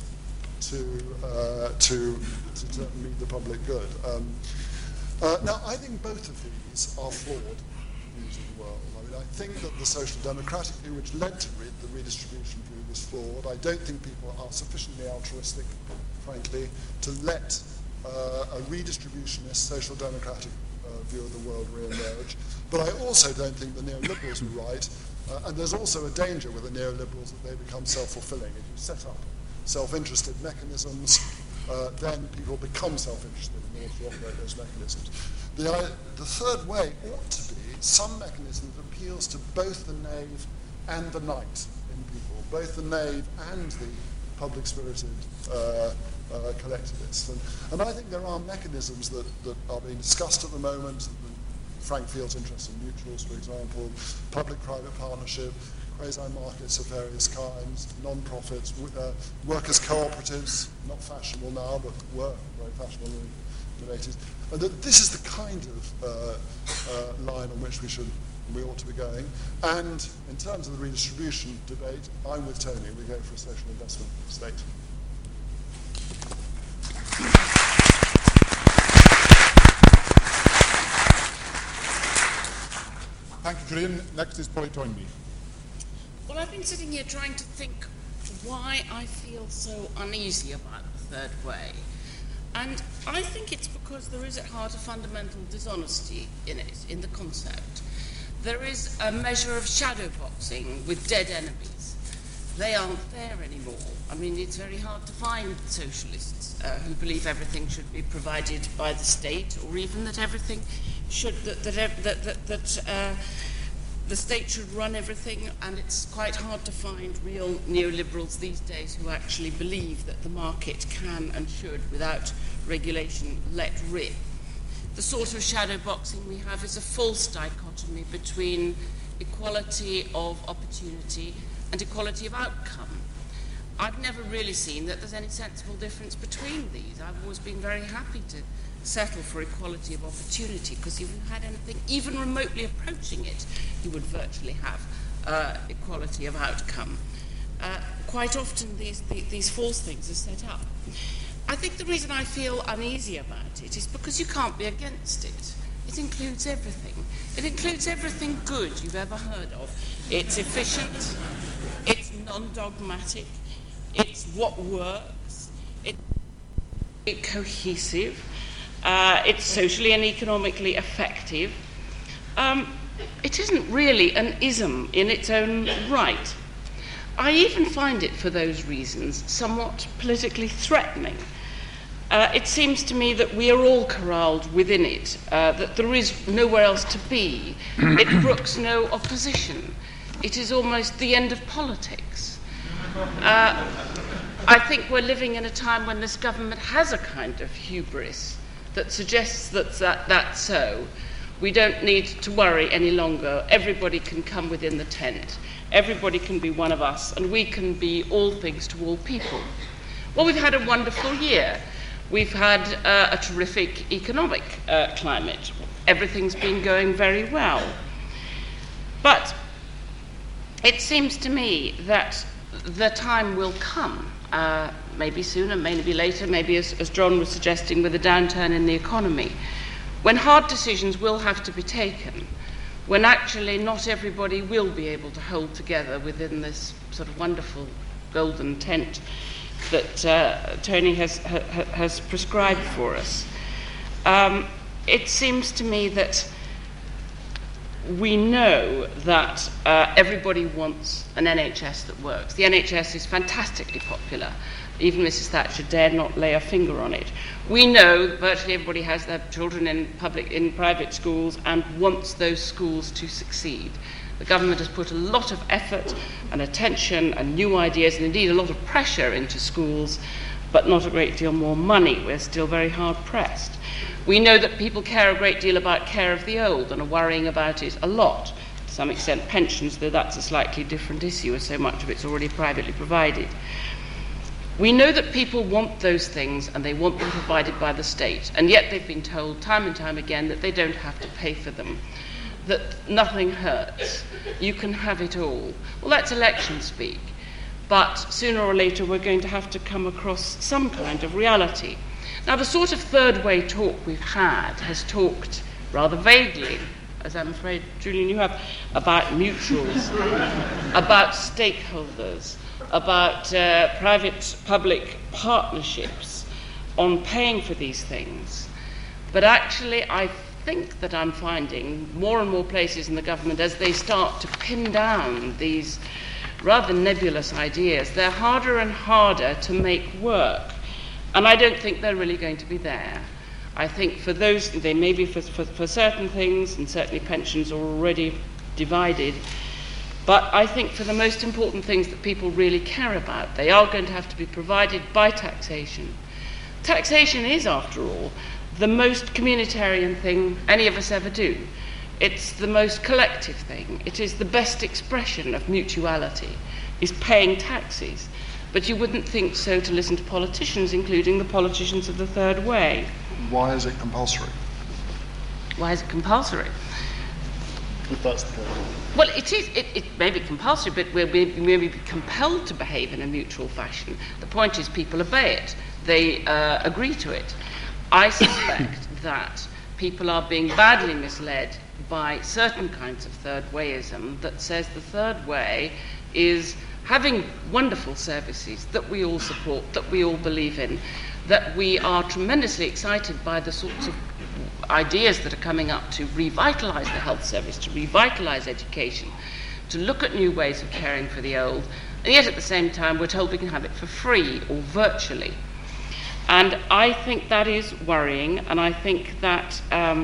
to meet the public good. Now, I think both of these are flawed views of the world. I mean, I think that the social democratic view, which led to the redistribution view, was flawed. I don't think people are sufficiently altruistic, frankly, to let a redistributionist social democratic view of the world re-emerge. But I also don't think the neoliberals were right. And there's also a danger with the neoliberals that they become self-fulfilling. If you set up self-interested mechanisms, then people become self-interested in order to operate those mechanisms. The third way ought to be some mechanism that appeals to both the knave and the knight in people, both the knave and the public-spirited collectivists. And I think there are mechanisms that are being discussed at the moment. Frank Field's interest in mutuals, for example, public-private partnership, quasi-markets of various kinds, non-profits, workers' cooperatives, not fashionable now, but were very fashionable in the 80s. And that this is the kind of line on which we ought to be going. And in terms of the redistribution debate, I'm with Tony. We go for a social investment state. Thank you, Julian. Next is Polly Toynbee. Well, I've been sitting here trying to think why I feel so uneasy about the third way. And I think it's because there is at heart a fundamental dishonesty in it, in the concept. There is a measure of shadow boxing with dead enemies. They aren't there anymore. I mean, it's very hard to find socialists who believe everything should be provided by the state, or even that everything should the state should run everything, and it's quite hard to find real neoliberals these days who actually believe that the market can and should, without regulation, let rip. The sort of shadow boxing we have is a false dichotomy between equality of opportunity and equality of outcome. I've never really seen that there's any sensible difference between these. I've always been very happy to settle for equality of opportunity, because if you had anything even remotely approaching it, you would virtually have equality of outcome. Quite often these false things are set up. I think the reason I feel uneasy about it is because you can't be against it. It includes everything. It includes everything good you've ever heard of. It's efficient, it's non-dogmatic, it's what works, it's cohesive, it's socially and economically effective. It isn't really an ism in its own right. I even find it, for those reasons, somewhat politically threatening. It seems to me that we are all corralled within it, that there is nowhere else to be. It brooks no opposition. It is almost the end of politics. I think we're living in a time when this government has a kind of hubris that suggests that that's so. We don't need to worry any longer. Everybody can come within the tent. Everybody can be one of us, and we can be all things to all people. Well, we've had a wonderful year. We've had a terrific economic climate. Everything's been going very well. But it seems to me that the time will come, maybe sooner, maybe later, maybe as John was suggesting with the downturn in the economy, when hard decisions will have to be taken, when actually not everybody will be able to hold together within this sort of wonderful golden tent that Tony has prescribed for us. It seems to me that we know that everybody wants an NHS that works. The NHS is fantastically popular. Even Mrs. Thatcher dared not lay a finger on it. We know that virtually everybody has their children in private schools and wants those schools to succeed. The government has put a lot of effort and attention and new ideas and indeed a lot of pressure into schools, but not a great deal more money. We're still very hard pressed. We know that people care a great deal about care of the old and are worrying about it a lot. To some extent pensions, though that's a slightly different issue as so much of it's already privately provided. We know that people want those things and they want them provided by the state, and yet they've been told time and time again that they don't have to pay for them, that nothing hurts, you can have it all. Well, that's election speak, but sooner or later we're going to have to come across some kind of reality. Now, the sort of third way talk we've had has talked rather vaguely, as I'm afraid, Julian, you have, about mutuals, about stakeholders, about private-public partnerships on paying for these things. But actually, I think that I'm finding more and more places in the government, as they start to pin down these rather nebulous ideas, they're harder and harder to make work. And I don't think they're really going to be there. I think for those, they may be for certain things, and certainly pensions are already divided, but I think for the most important things that people really care about, they are going to have to be provided by taxation. Taxation is, after all, the most communitarian thing any of us ever do. It's the most collective thing. It is the best expression of mutuality, is paying taxes. But you wouldn't think so to listen to politicians, including the politicians of the third way. Why is it compulsory? Why is it compulsory? If that's the case. Well, it may be compulsory, but we may be compelled to behave in a mutual fashion. The point is people obey it. They agree to it. I suspect that people are being badly misled by certain kinds of third wayism that says the third way is having wonderful services that we all support, that we all believe in, that we are tremendously excited by the sorts of ideas that are coming up to revitalise the health service, to revitalise education, to look at new ways of caring for the old, and yet at the same time we're told we can have it for free or virtually. And I think that is worrying, and I think that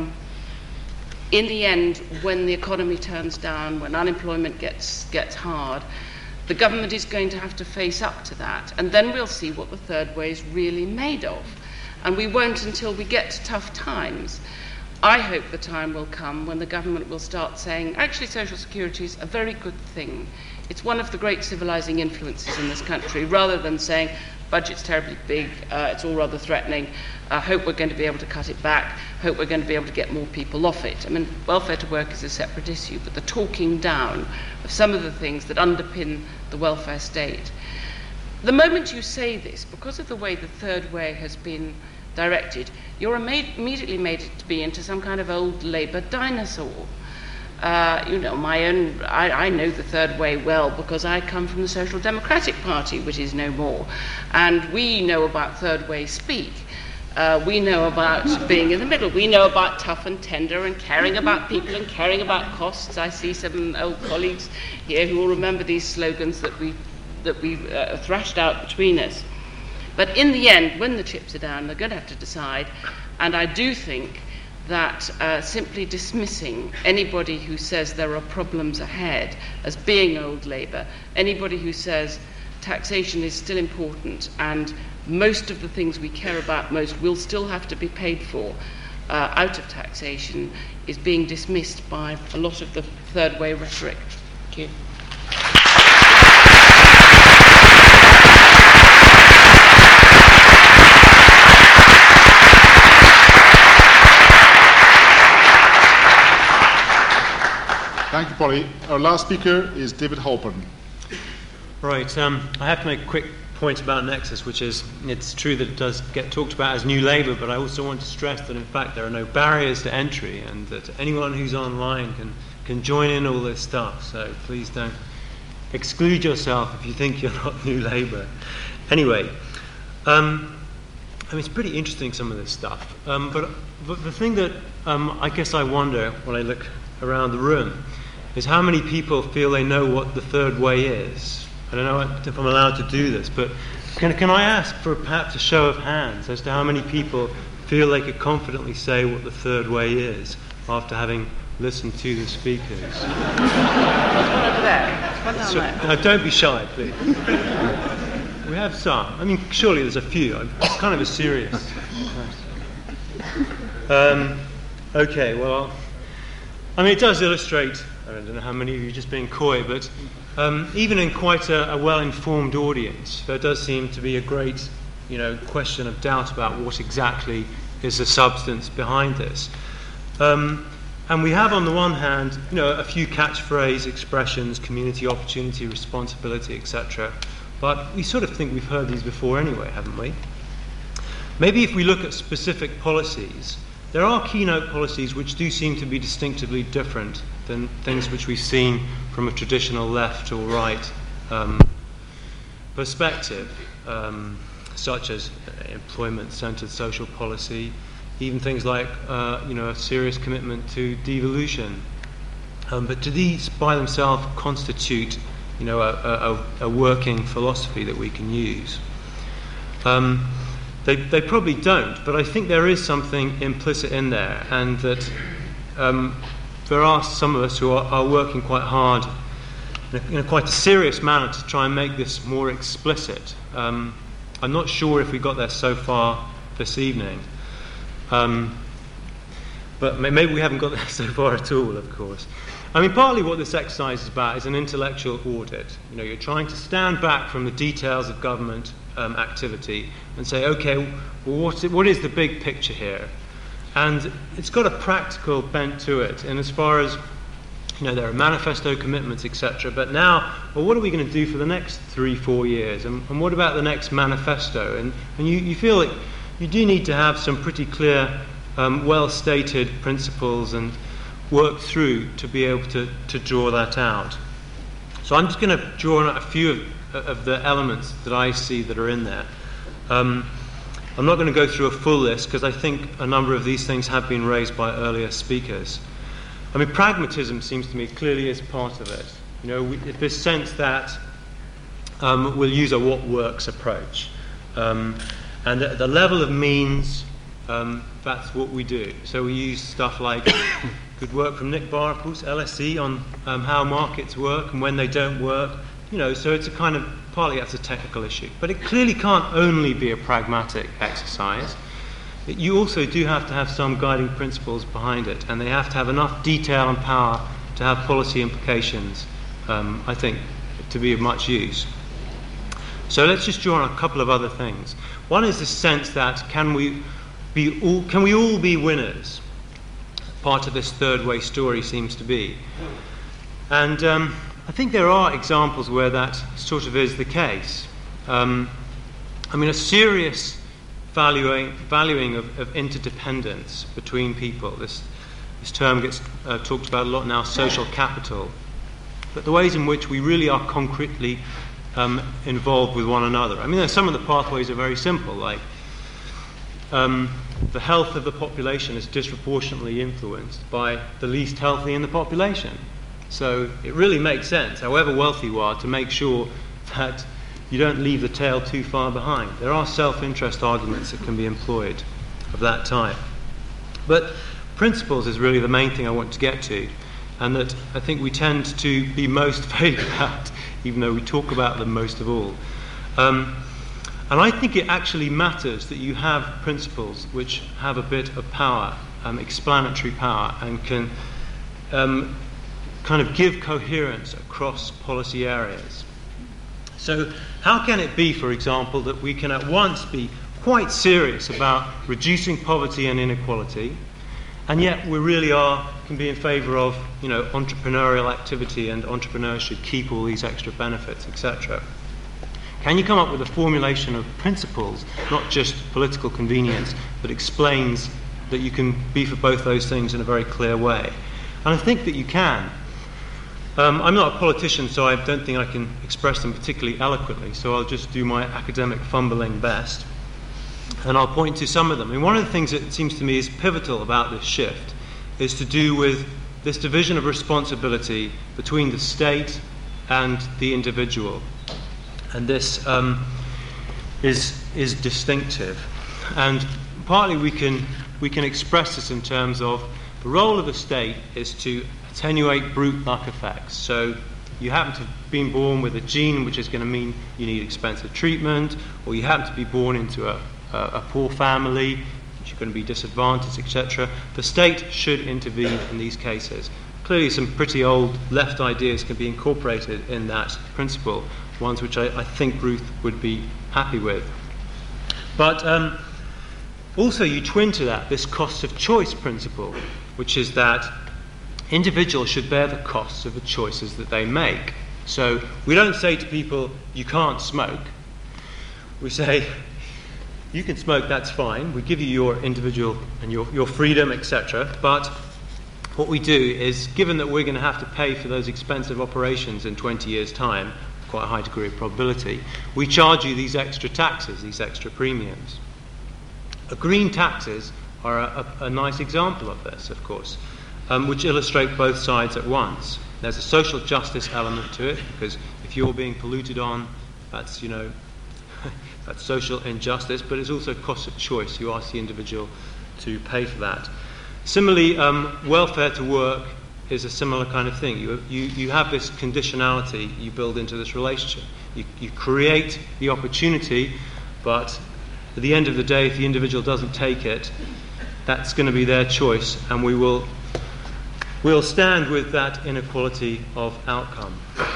in the end, when the economy turns down, when unemployment gets hard, the government is going to have to face up to that, and then we'll see what the third way is really made of. And we won't until we get to tough times. I hope the time will come when the government will start saying, actually, social security is a very good thing. It's one of the great civilizing influences in this country, rather than saying, budget's terribly big, it's all rather threatening, hope we're going to be able to cut it back, hope we're going to be able to get more people off it. I mean, welfare to work is a separate issue, but the talking down of some of the things that underpin the welfare state. The moment you say this, because of the way the third way has been directed, you're immediately made it to be into some kind of old Labour dinosaur. I know the third way well because I come from the Social Democratic Party, which is no more. And we know about third way speak. We know about being in the middle. We know about tough and tender and caring about people and caring about costs. I see some old colleagues here who will remember these slogans that we thrashed out between us. But in the end, when the chips are down, they're going to have to decide. And I do think that simply dismissing anybody who says there are problems ahead as being old Labour, anybody who says taxation is still important and most of the things we care about most will still have to be paid for out of taxation, is being dismissed by a lot of the third way rhetoric. Thank you. Thank you, Polly. Our last speaker is David Halpern. Right. I have to make a quick point about Nexus, which is, it's true that it does get talked about as New Labour, but I also want to stress that in fact there are no barriers to entry, and that anyone who's online can join in all this stuff. So please don't exclude yourself if you think you're not New Labour. Anyway, it's pretty interesting, some of this stuff. But the thing that I guess I wonder when I look around the room is how many people feel they know what the third way is. I don't know if I'm allowed to do this, but can I ask for perhaps a show of hands as to how many people feel they could confidently say what the third way is after having listened to the speakers? There's one over there. There's one down there. Now, don't be shy, please. We have some. I mean, surely there's a few. It's kind of a serious. Okay, well, I mean, it does illustrate I don't know how many of you are just being coy, but even in quite a well-informed audience, there does seem to be a great, question of doubt about what exactly is the substance behind this. And we have, on the one hand, a few catchphrase expressions, community, opportunity, responsibility, etc. But we sort of think we've heard these before anyway, haven't we? Maybe if we look at specific policies, there are keynote policies which do seem to be distinctively different than things which we've seen from a traditional left or right perspective, such as employment-centered social policy, even things like a serious commitment to devolution. But do these by themselves constitute a working philosophy that we can use? They probably don't, but I think there is something implicit in there, and that there are some of us who are working quite hard in a quite a serious manner to try and make this more explicit. I'm not sure if we got there so far this evening, but maybe we haven't got there so far at all, of course. I mean, partly what this exercise is about is an intellectual audit. You're trying to stand back from the details of government activity and say, okay, well, what is the big picture here? And it's got a practical bent to it, and as far as there are manifesto commitments, etc. But now, well, what are we going to do for the next 3-4 years? And what about the next manifesto? And you feel that you do need to have some pretty clear, well-stated principles and work through to be able to draw that out. So I'm just going to draw out a few of the elements that I see that are in there. I'm not going to go through a full list because I think a number of these things have been raised by earlier speakers. I mean, pragmatism seems to me clearly is part of it. This sense that we'll use a what works approach. And at the level of means, that's what we do. So we use stuff like good work from Nick Barapus, LSE, on how markets work and when they don't work. So it's a kind of, partly that's a technical issue. But it clearly can't only be a pragmatic exercise. You also do have to have some guiding principles behind it, and they have to have enough detail and power to have policy implications, I think, to be of much use. So let's just draw on a couple of other things. One is the sense that can we all be winners? Part of this third way story seems to be. And I think there are examples where that sort of is the case. I mean, a serious valuing of interdependence between people. This term gets talked about a lot now, social capital. But the ways in which we really are concretely involved with one another. I mean, some of the pathways are very simple, like the health of the population is disproportionately influenced by the least healthy in the population. So it really makes sense, however wealthy you are, to make sure that you don't leave the tail too far behind. There are self-interest arguments that can be employed of that type. But principles is really the main thing I want to get to, and that I think we tend to be most vague about, even though we talk about them most of all. And I think it actually matters that you have principles which have a bit of power, explanatory power, and can kind of give coherence across policy areas. So how can it be, for example, that we can at once be quite serious about reducing poverty and inequality, and yet we really can be in favour of entrepreneurial activity, and entrepreneurs should keep all these extra benefits, etc.? Can you come up with a formulation of principles, not just political convenience, that explains that you can be for both those things in a very clear way? And I think that you can. I'm not a politician, so I don't think I can express them particularly eloquently, so I'll just do my academic fumbling best. And I'll point to some of them. And one of the things that seems to me is pivotal about this shift is to do with this division of responsibility between the state and the individual. And this is distinctive. And partly we can express this in terms of the role of the state is to attenuate brute luck effects. So you happen to have been born with a gene which is going to mean you need expensive treatment, or you happen to be born into a poor family, which you're going to be disadvantaged, etc. The state should intervene in these cases. clearly some pretty old left ideas can be incorporated in that principle, ones which I think Ruth would be happy with. But also you twin to that this cost of choice principle, which is that individuals should bear the costs of the choices that they make. So we don't say to people, you can't smoke. We say, you can smoke, that's fine. We give you your individual and your freedom, etc. But what we do is, given that we're going to have to pay for those expensive operations in 20 years' time, quite a high degree of probability, we charge you these extra taxes, these extra premiums. Green taxes are a nice example of this, of course, which illustrate both sides at once. There's a social justice element to it, because if you're being polluted on, that's, that's social injustice, but it's also cost of choice. You ask the individual to pay for that. Similarly, welfare to work is a similar kind of thing. You have this conditionality you build into this relationship. You create the opportunity, but at the end of the day, if the individual doesn't take it, that's going to be their choice, and we'll stand with that inequality of outcome.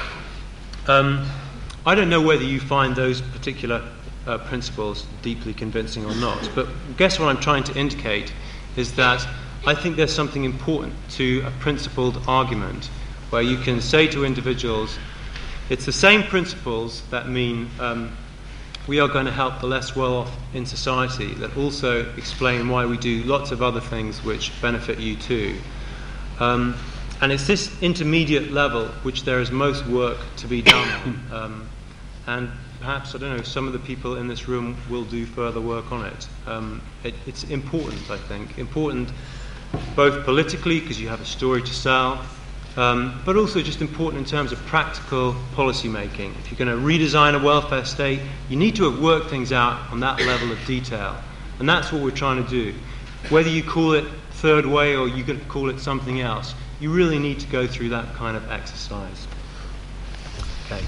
I don't know whether you find those particular principles deeply convincing or not, but I guess what I'm trying to indicate is that I think there's something important to a principled argument where you can say to individuals, it's the same principles that mean we are going to help the less well-off in society that also explain why we do lots of other things which benefit you too. And it's this intermediate level which there is most work to be done. And perhaps, I don't know, some of the people in this room will do further work on it. It's important, I think. Important both politically, because you have a story to sell, but also just important in terms of practical policy making. If you're going to redesign a welfare state, you need to have worked things out on that level of detail. And that's what we're trying to do. Whether you call it third way or you could call it something else, you really need to go through that kind of exercise. Okay.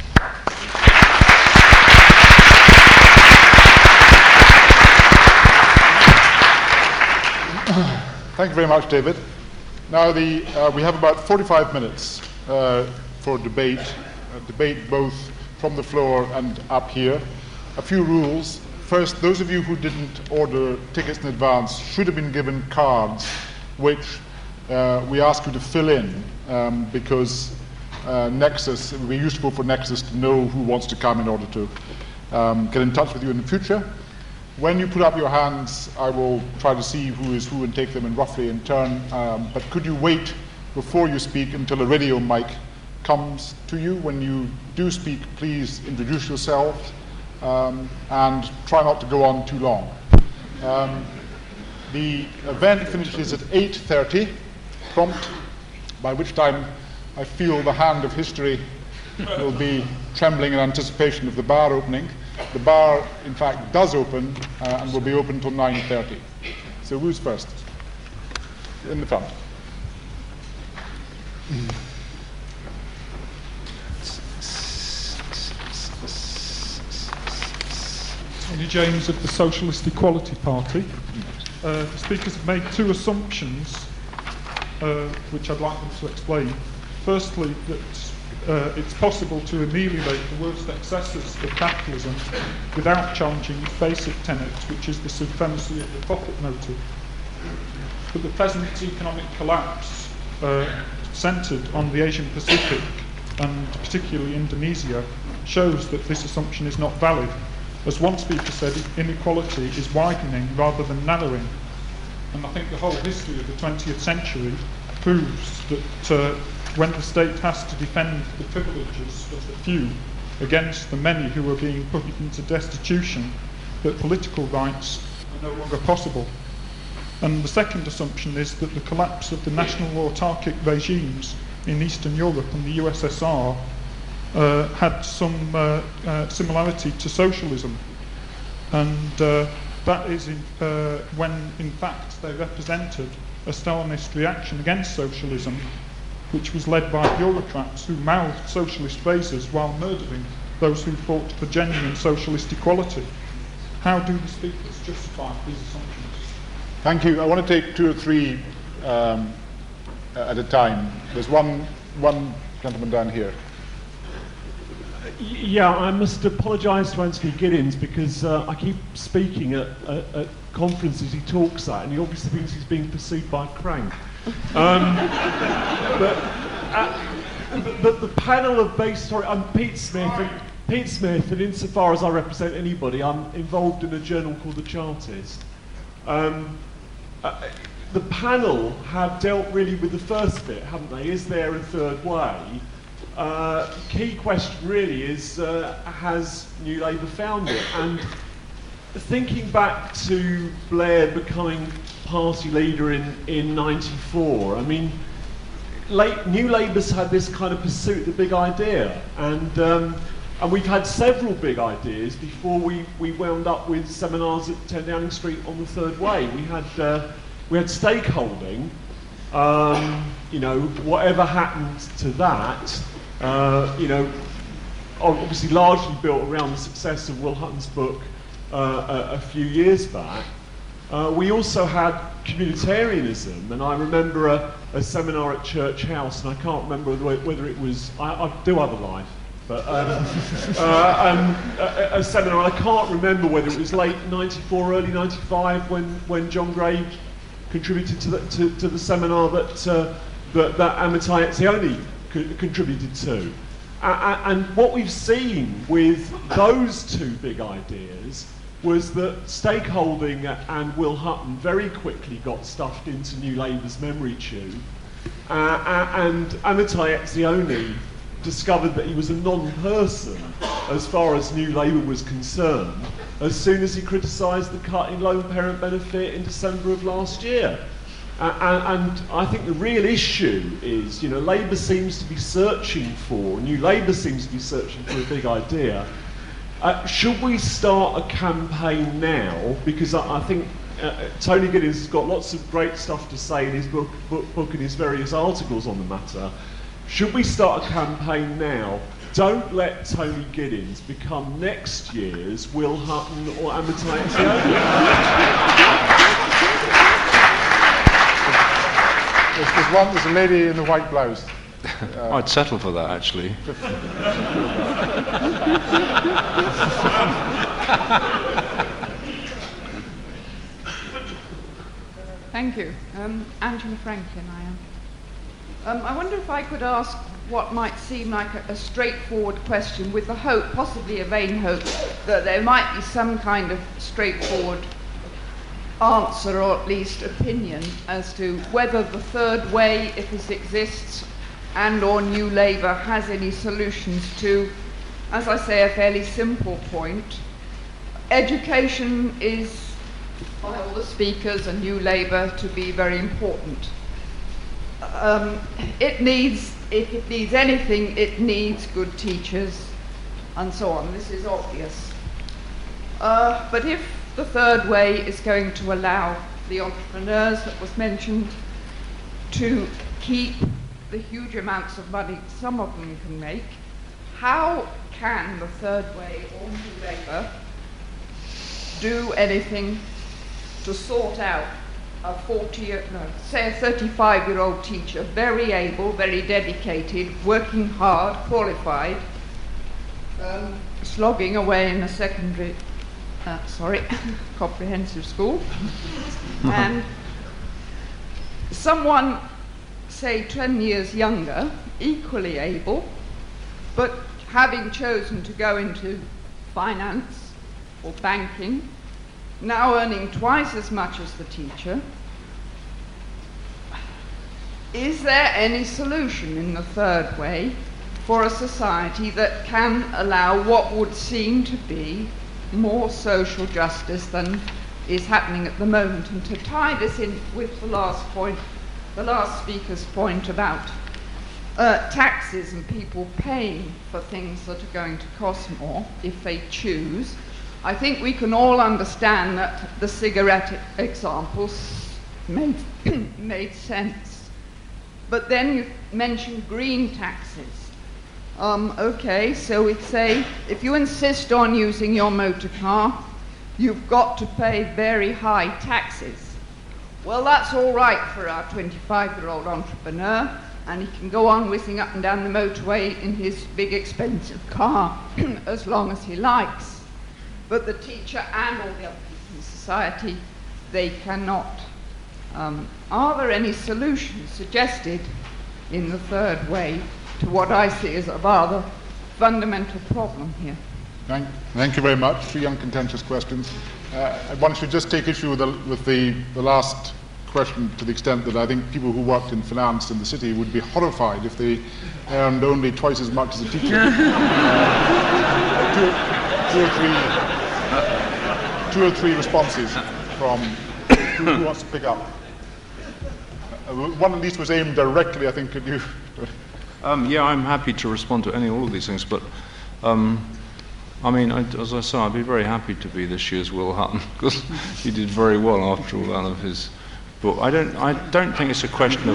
Thank you very much, David. Now, we have about 45 minutes for debate both from the floor and up here. A few rules. First, those of you who didn't order tickets in advance should have been given cards, which we ask you to fill in, because Nexus, it would be useful for Nexus to know who wants to come in order to get in touch with you in the future. When you put up your hands, I will try to see who is who and take them in roughly in turn. But could you wait before you speak until a radio mic comes to you? When you do speak, please introduce yourself and try not to go on too long. The event finishes at 8:30 prompt, by which time I feel the hand of history will be trembling in anticipation of the bar opening. The bar, in fact, does open and will be open until 9:30. So who's first? In the front. Tony James of the Socialist Equality Party. The speakers have made two assumptions which I'd like them to explain. Firstly, that it's possible to ameliorate the worst excesses of capitalism without challenging its basic tenet, which is the supremacy of the profit motive. But the present economic collapse centred on the Asian Pacific and particularly Indonesia shows that this assumption is not valid. As one speaker said, inequality is widening rather than narrowing. And I think the whole history of the 20th century proves that when the state has to defend the privileges of the few against the many who are being put into destitution, that political rights are no longer possible. And the second assumption is that the collapse of the national autarkic regimes in Eastern Europe and the USSR had some similarity to socialism. And that is when, in fact, they represented a Stalinist reaction against socialism, which was led by bureaucrats who mouthed socialist phrases while murdering those who fought for genuine socialist equality. How do the speakers justify these assumptions? Thank you. I want to take two or three at a time. There's one gentleman down here. Yeah, I must apologise to Anthony Giddens because I keep speaking at conferences he talks at, and he obviously thinks he's being pursued by crank. But the panel of I'm Pete Smith, and insofar as I represent anybody, I'm involved in a journal called The Chartist. The panel have dealt really with the first bit, haven't they? Is there a third way? Key question really is, has New Labour found it? And thinking back to Blair becoming party leader in '94, I mean, New Labour's had this kind of pursuit, the big idea, and we've had several big ideas before we wound up with seminars at 10 Downing Street on the third way. We had stakeholding. Whatever happened to that, obviously largely built around the success of Will Hutton's book a few years back. We also had communitarianism, and I remember a seminar at Church House, and I can't remember whether it was, I do have a life, but a seminar, I can't remember whether it was late 94, early 95 when John Gray contributed to the seminar that Amitai Etzioni contributed to. And what we've seen with those two big ideas was that stakeholding and Will Hutton very quickly got stuffed into New Labour's memory tube, and Amitai Etzioni discovered that he was a non-person as far as New Labour was concerned as soon as he criticised the cut in lone parent benefit in December of last year. And I think the real issue is, Labour seems to be searching for, New Labour seems to be searching for a big idea. Should we start a campaign now? Because I think Tony Giddens has got lots of great stuff to say in his book and his various articles on the matter. Should we start a campaign now? Don't let Tony Giddens become next year's Will Hutton or Amitai Etzioni. There's a lady in the white blouse. I'd settle for that, actually. Thank you. Angela Franklin, I am. I wonder if I could ask what might seem like a straightforward question with the hope, possibly a vain hope, that there might be some kind of straightforward answer or at least opinion as to whether the third way, if it exists, and or New Labour has any solutions to, as I say, a fairly simple point. Education is, by all the speakers and New Labour, to be very important. It needs, if it needs anything, it needs good teachers and so on. This is obvious. But if the third way is going to allow the entrepreneurs that was mentioned to keep the huge amounts of money some of them can make, how can the third way or New Labour do anything to sort out a 35-year-old teacher, very able, very dedicated, working hard, qualified, slogging away in a secondary, comprehensive school, and someone, say 10 years younger, equally able, but having chosen to go into finance or banking, now earning twice as much as the teacher. Is there any solution in the third way for a society that can allow what would seem to be more social justice than is happening at the moment? And to tie this in with the last point, the last speaker's point about taxes and people paying for things that are going to cost more if they choose, I think we can all understand that the cigarette examples made sense. But then you mentioned green taxes. Okay, so we'd say if you insist on using your motor car, you've got to pay very high taxes. Well, that's all right for our 25-year-old entrepreneur, and he can go on whizzing up and down the motorway in his big expensive car as long as he likes. But the teacher and all the other people in society, they cannot. Are there any solutions suggested in the third way to what I see as a rather fundamental problem here? Thank you very much. 3 uncontentious questions. One should just take issue with the last question, to the extent that I think people who worked in finance in the city would be horrified if they earned only twice as much as a teacher. Two or three responses from who wants to pick up. One at least was aimed directly, I think, at you. Yeah, I'm happy to respond to all of these things, but I mean, as I say, I'd be very happy to be this year's Will Hutton, because he did very well after all out of his book. I don't think it's a question of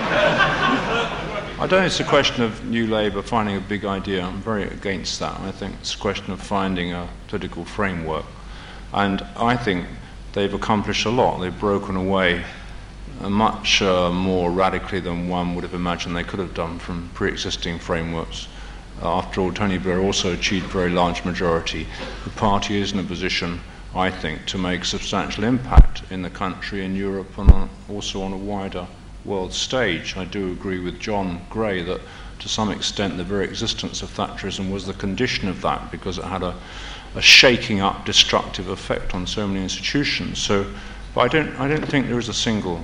New Labour finding a big idea. I'm very against that. I think it's a question of finding a political framework, and I think they've accomplished a lot. They've broken away much more radically than one would have imagined they could have done from pre-existing frameworks. After all, Tony Blair also achieved a very large majority. The party is in a position, I think, to make substantial impact in the country, in Europe, and also on a wider world stage. I do agree with John Gray that to some extent the very existence of Thatcherism was the condition of that, because it had a shaking up, destructive effect on so many institutions. So, but I don't think there is a single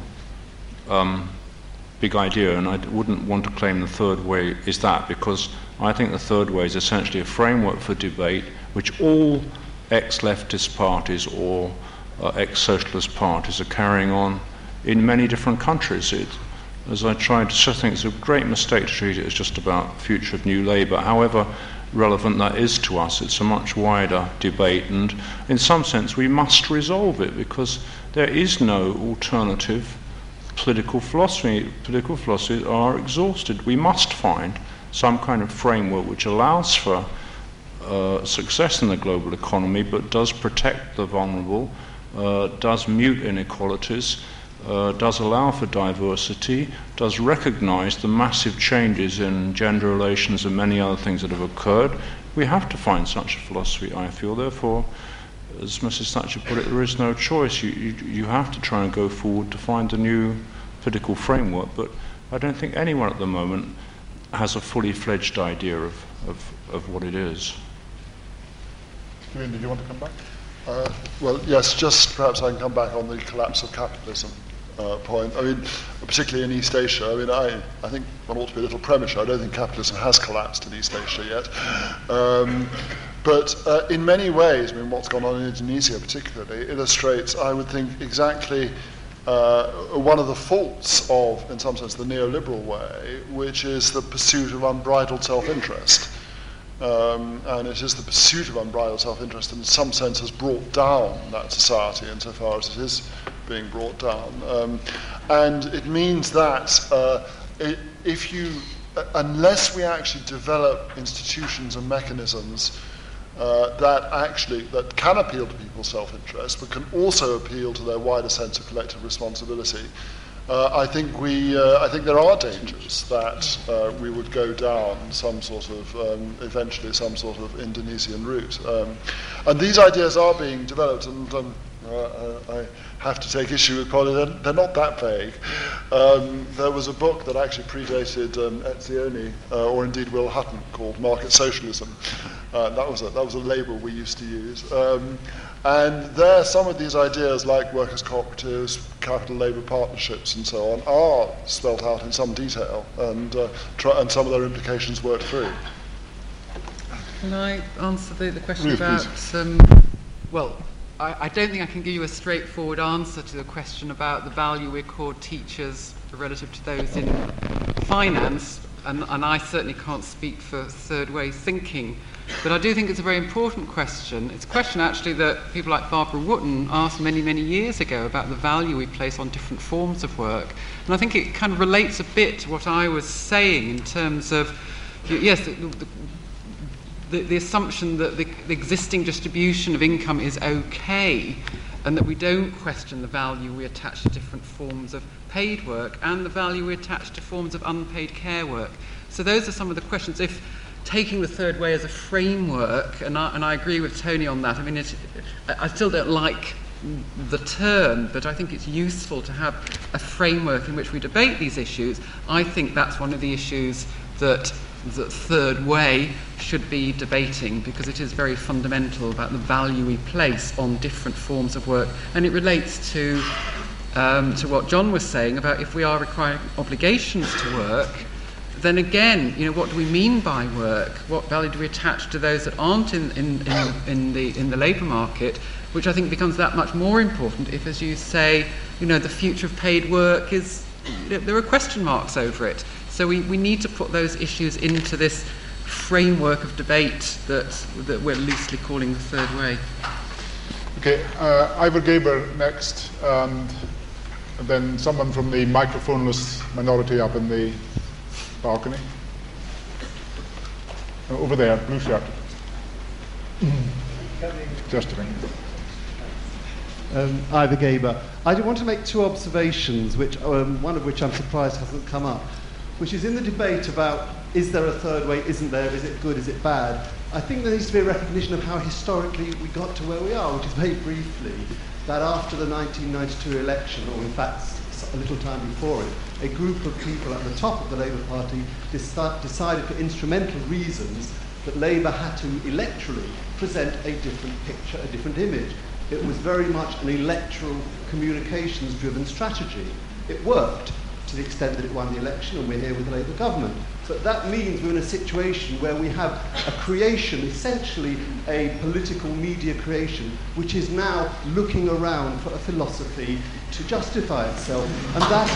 big idea, and I wouldn't want to claim the third way is that, because I think the third way is essentially a framework for debate which all ex-leftist parties or ex-socialist parties are carrying on in many different countries. As I tried to say, I think it's a great mistake to treat it as just about the future of New Labour. However relevant that is to us, it's a much wider debate, and in some sense we must resolve it, because there is no alternative political philosophy. Political philosophies are exhausted. We must find some kind of framework which allows for success in the global economy, but does protect the vulnerable, does mute inequalities, does allow for diversity, does recognize the massive changes in gender relations and many other things that have occurred. We have to find such a philosophy, I feel. Therefore, as Mrs. Thatcher put it, there is no choice. You have to try and go forward to find a new political framework, but I don't think anyone at the moment has a fully fledged idea of what it is. Julian, did you want to come back? Well, yes, just perhaps I can come back on the collapse of capitalism point. I mean, particularly in East Asia. I mean, I think one ought to be a little premature. I don't think capitalism has collapsed in East Asia yet. But in many ways, I mean, what's gone on in Indonesia particularly illustrates, I would think, exactly one of the faults of, in some sense, the neoliberal way, which is the pursuit of unbridled self-interest. And it is the pursuit of unbridled self-interest that in some sense has brought down that society insofar as it is being brought down. And it means that unless we actually develop institutions and mechanisms that can appeal to people's self-interest, but can also appeal to their wider sense of collective responsibility, I think there are dangers that we would go down some sort of eventually some sort of Indonesian route, and these ideas are being developed, and I have to take issue with probably they're not that vague. There was a book that actually predated Etzioni or indeed Will Hutton called Market Socialism. That was a label we used to use. And there, some of these ideas, like workers' cooperatives, capital labour partnerships, and so on, are spelt out in some detail, and some of their implications worked through. Can I answer the question about? Well, I don't think I can give you a straightforward answer to the question about the value we accord teachers relative to those in finance, and I certainly can't speak for third way thinking. But I do think it's a very important question. It's a question actually that people like Barbara Wootton asked many, many years ago about the value we place on different forms of work. And I think it kind of relates a bit to what I was saying in terms of, yes, the assumption that the existing distribution of income is okay. and that we don't question the value we attach to different forms of paid work and the value we attach to forms of unpaid care work. So those are some of the questions. If taking the third way as a framework, and I agree with Tony on that, I mean, I still don't like the term, but I think it's useful to have a framework in which we debate these issues. I think that's one of the issues that the third way should be debating, because it is very fundamental about the value we place on different forms of work, and it relates to what John was saying about if we are requiring obligations to work, then again, what do we mean by work? What value do we attach to those that aren't in the labour market? Which I think becomes that much more important if, as you say, the future of paid work is, there are question marks over it. So we need to put those issues into this framework of debate that we're loosely calling the third way. Okay, Ivor Gaber next, and then someone from the microphoneless minority up in the balcony. Over there, blue shirt. Just a minute. Ivor Gaber. I want to make two observations, which one of which I'm surprised hasn't come up, which is in the debate about is there a third way, isn't there, is it good, is it bad? I think there needs to be a recognition of how historically we got to where we are, which is very briefly that after the 1992 election, or in fact a little time before it, a group of people at the top of the Labour Party decided for instrumental reasons that Labour had to electorally present a different picture, a different image. It was very much an electoral communications-driven strategy. It worked to the extent that it won the election, and we're here with the Labour government. But that means we're in a situation where we have a creation, essentially a political media creation, which is now looking around for a philosophy to justify itself. And that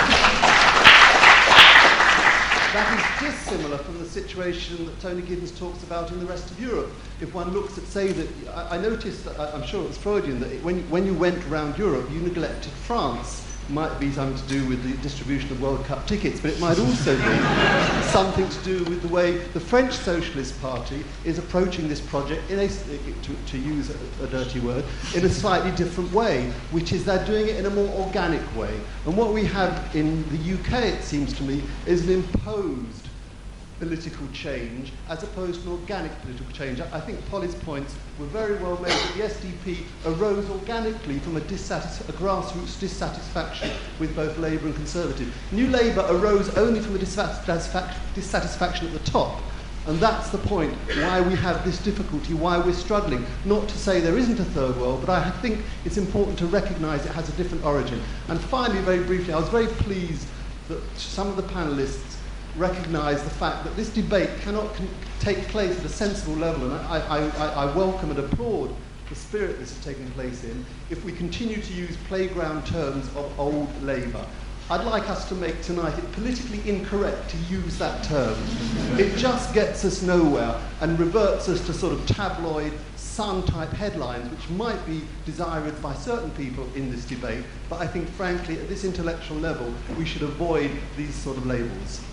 is dissimilar from the situation that Tony Giddens talks about in the rest of Europe. If one looks at, say, that I noticed, I'm sure it was Freudian, that when you went around Europe, you neglected France. Might be something to do with the distribution of World Cup tickets, but it might also be something to do with the way the French Socialist Party is approaching this project, in to use a dirty word, in a slightly different way, which is they're doing it in a more organic way. And what we have in the UK, it seems to me, is an imposed political change as opposed to an organic political change. I think Polly's points were very well made that the SDP arose organically from a grassroots dissatisfaction with both Labour and Conservative. New Labour arose only from a dissatisfaction at the top. And that's the point, why we have this difficulty, why we're struggling. Not to say there isn't a third world, but I think it's important to recognise it has a different origin. And finally, very briefly, I was very pleased that some of the panellists recognise the fact that this debate cannot take place at a sensible level, and I welcome and applaud the spirit this is taking place in, if we continue to use playground terms of old Labour. I'd like us to make tonight it politically incorrect to use that term. It just gets us nowhere and reverts us to sort of tabloid, Sun-type headlines, which might be desired by certain people in this debate, but I think, frankly, at this intellectual level, we should avoid these sort of labels.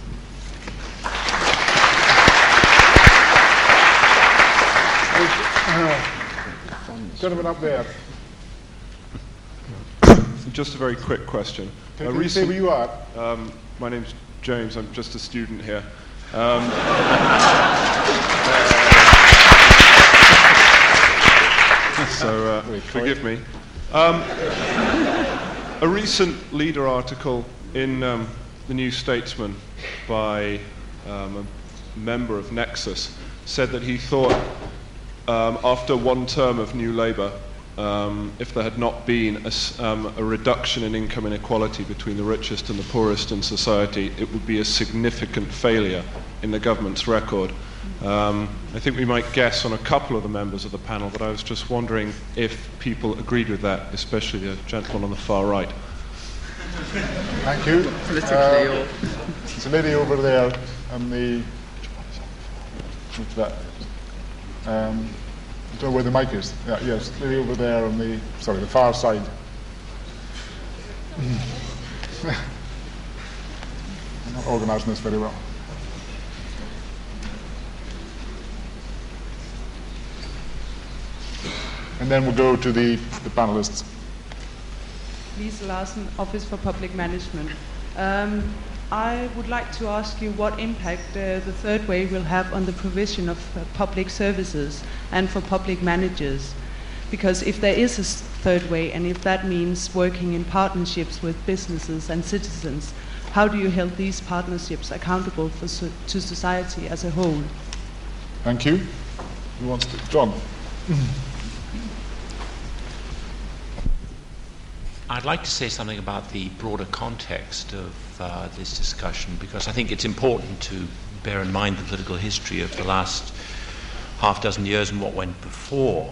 Gentleman up there. Just a very quick question. Can you say where you are? My name's James. I'm just a student here. So forgive me. A recent leader article in the New Statesman by a member of Nexus said that he thought after one term of New Labour, if there had not been a reduction in income inequality between the richest and the poorest in society, it would be a significant failure in the government's record. I think we might guess on a couple of the members of the panel, but I was just wondering if people agreed with that, especially the gentleman on the far right. Thank you. Politically, there's a lady over there on the... What's that? I don't know where the mic is. Yeah, yes, lady over there on the far side. I'm not organising this very well. And then we'll go to the panelists. Lisa Larsen, Office for Public Management. I would like to ask you what impact the third way will have on the provision of public services and for public managers. Because if there is a third way, and if that means working in partnerships with businesses and citizens, how do you hold these partnerships accountable to society as a whole? Thank you. Who wants to? John. I'd like to say something about the broader context of this discussion, because I think it's important to bear in mind the political history of the last half dozen years and what went before,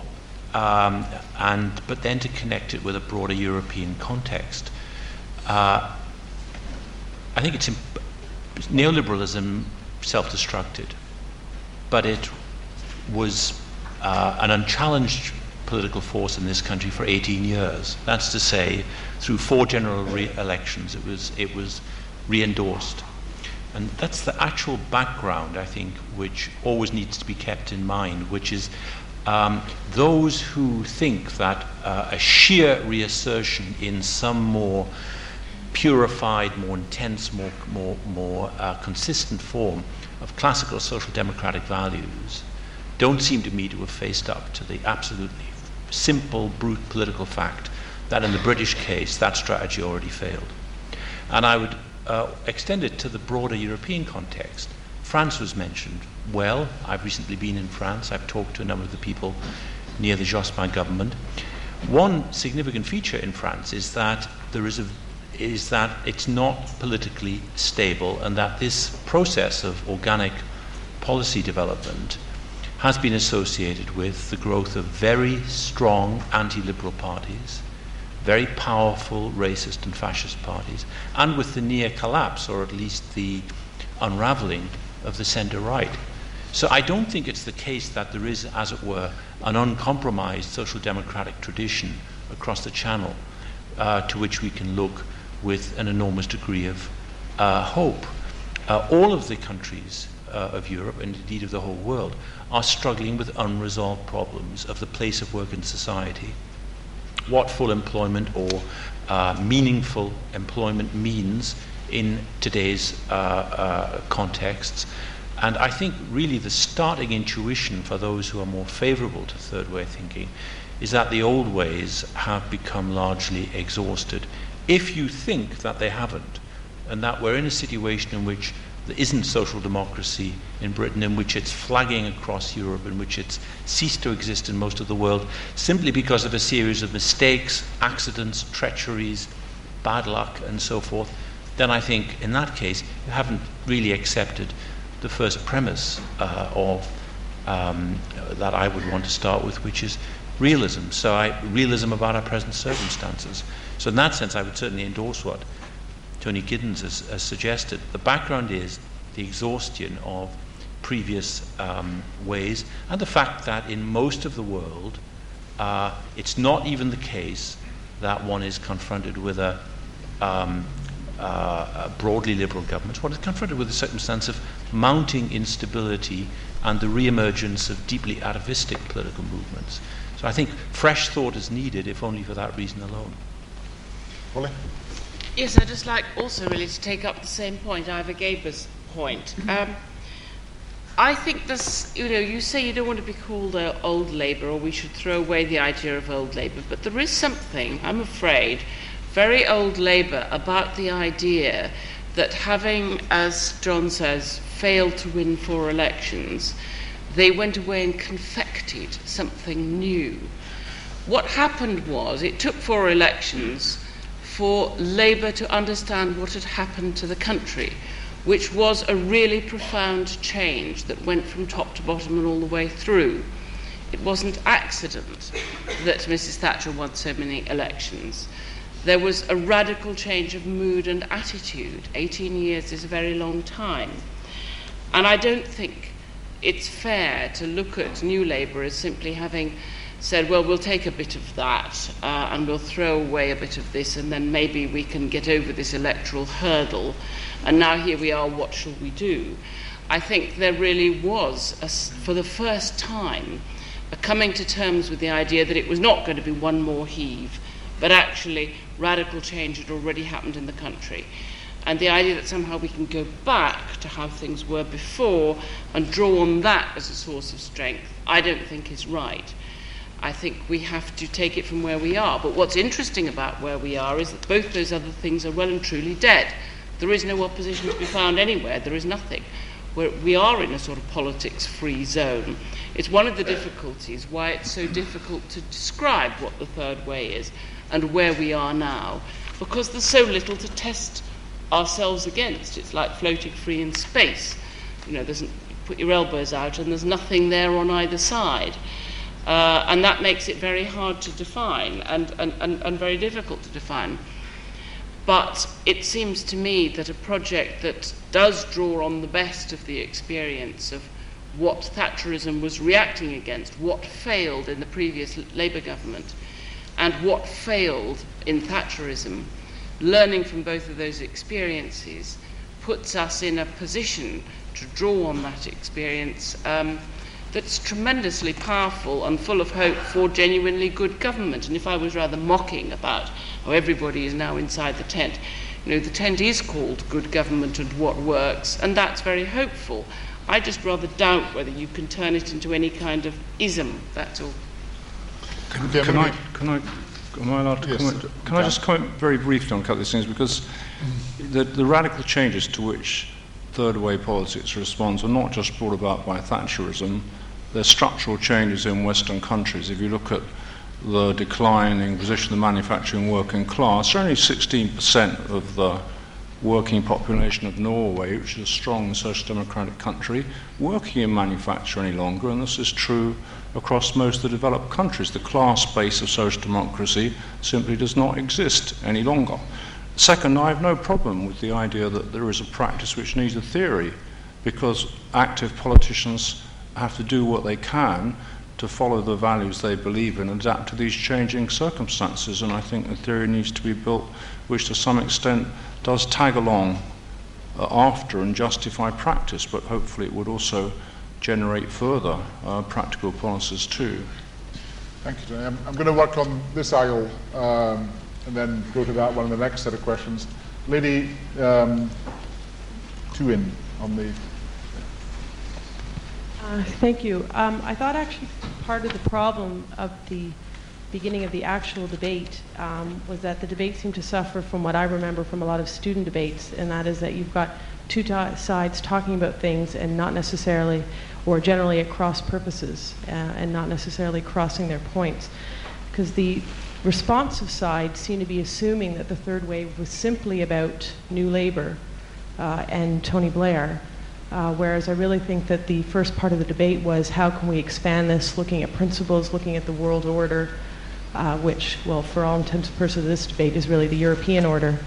but then to connect it with a broader European context. I think neoliberalism self-destructed, but it was an unchallenged political force in this country for 18 years. That's to say, through 4 general elections, it was re-endorsed. And that's the actual background, I think, which always needs to be kept in mind, which is those who think that a sheer reassertion in some more purified, more intense, more consistent form of classical social democratic values don't seem to me to have faced up to the absolutely simple, brute political fact that in the British case that strategy already failed. And I would extend it to the broader European context. France was mentioned. Well, I've recently been in France. I've talked to a number of the people near the Jospin government. One significant feature in France is that it's not politically stable, and that this process of organic policy development has been associated with the growth of very strong anti-liberal parties, very powerful racist and fascist parties, and with the near collapse, or at least the unraveling, of the centre-right. So I don't think it's the case that there is, as it were, an uncompromised social democratic tradition across the Channel to which we can look with an enormous degree of hope. All of the countries of Europe, and indeed of the whole world, are struggling with unresolved problems of the place of work in society, what full employment or meaningful employment means in today's contexts. And I think really the starting intuition for those who are more favourable to third way thinking is that the old ways have become largely exhausted. If you think that they haven't, and that we're in a situation in which there isn't social democracy in Britain, in which it's flagging across Europe, in which it's ceased to exist in most of the world, simply because of a series of mistakes, accidents, treacheries, bad luck, and so forth, then I think in that case you haven't really accepted the first premise that I would want to start with, which is realism. Realism about our present circumstances. So in that sense, I would certainly endorse what Tony Giddens has suggested. The background is the exhaustion of previous ways, and the fact that in most of the world, it's not even the case that one is confronted with a broadly liberal government. One is confronted with a circumstance of mounting instability and the re-emergence of deeply atavistic political movements. So I think fresh thought is needed, if only for that reason alone. Holly? Yes, I'd just like also really to take up the same point, Ivor Gaber's point. I think this, you say you don't want to be called old Labour, or we should throw away the idea of old Labour, but there is something, I'm afraid, very old Labour about the idea that having, as John says, failed to win 4 elections, they went away and confected something new. What happened was, it took 4 elections for Labour to understand what had happened to the country, which was a really profound change that went from top to bottom and all the way through. It wasn't accident that Mrs. Thatcher won so many elections. There was a radical change of mood and attitude. 18 years is a very long time. And I don't think it's fair to look at New Labour as simply having said, well, we'll take a bit of that and we'll throw away a bit of this, and then maybe we can get over this electoral hurdle. And now here we are, what shall we do? I think there really was, for the first time, coming to terms with the idea that it was not going to be one more heave, but actually radical change had already happened in the country. And the idea that somehow we can go back to how things were before and draw on that as a source of strength, I don't think is right. I think we have to take it from where we are. But what's interesting about where we are is that both those other things are well and truly dead. There is no opposition to be found anywhere. There is nothing. We are in a sort of politics-free zone. It's one of the difficulties why it's so difficult to describe what the third way is and where we are now, because there's so little to test ourselves against. It's like floating free in space. You put your elbows out and there's nothing there on either side. And that makes it very hard to define and very difficult to define. But it seems to me that a project that does draw on the best of the experience of what Thatcherism was reacting against, what failed in the previous Labour government, and what failed in Thatcherism, learning from both of those experiences puts us in a position to draw on that experience that's tremendously powerful and full of hope for genuinely good government. And if I was rather mocking about how everybody is now inside the tent, the tent is called good government and what works, and that's very hopeful. I just rather doubt whether you can turn it into any kind of ism, that's all. Am I allowed to comment? Can I just comment very briefly on a couple of these things? Because the radical changes to which third way politics responds are not just brought about by Thatcherism. They're structural changes in Western countries. If you look at the declining position of the manufacturing working class, only 16% of the working population of Norway, which is a strong social democratic country, working in manufacture any longer, and this is true across most of the developed countries. The class base of social democracy simply does not exist any longer. Second, I have no problem with the idea that there is a practice which needs a theory, because active politicians have to do what they can to follow the values they believe in and adapt to these changing circumstances, and I think a theory needs to be built which to some extent does tag along after and justify practice, but hopefully it would also generate further practical policies too. Thank you, Tony. I'm going to work on this aisle and then go to that one in the next set of questions. Lady Tuin on the... Thank you. I thought actually part of the problem of the beginning of the actual debate was that the debate seemed to suffer from what I remember from a lot of student debates, and that is that you've got two sides talking about things and not necessarily, or generally at cross purposes, and not necessarily crossing their points. Because the responsive side seemed to be assuming that the third wave was simply about New Labour and Tony Blair, whereas I really think that the first part of the debate was how can we expand this, looking at principles, looking at the world order, which, well, for all intents and purposes of this debate is really the European order,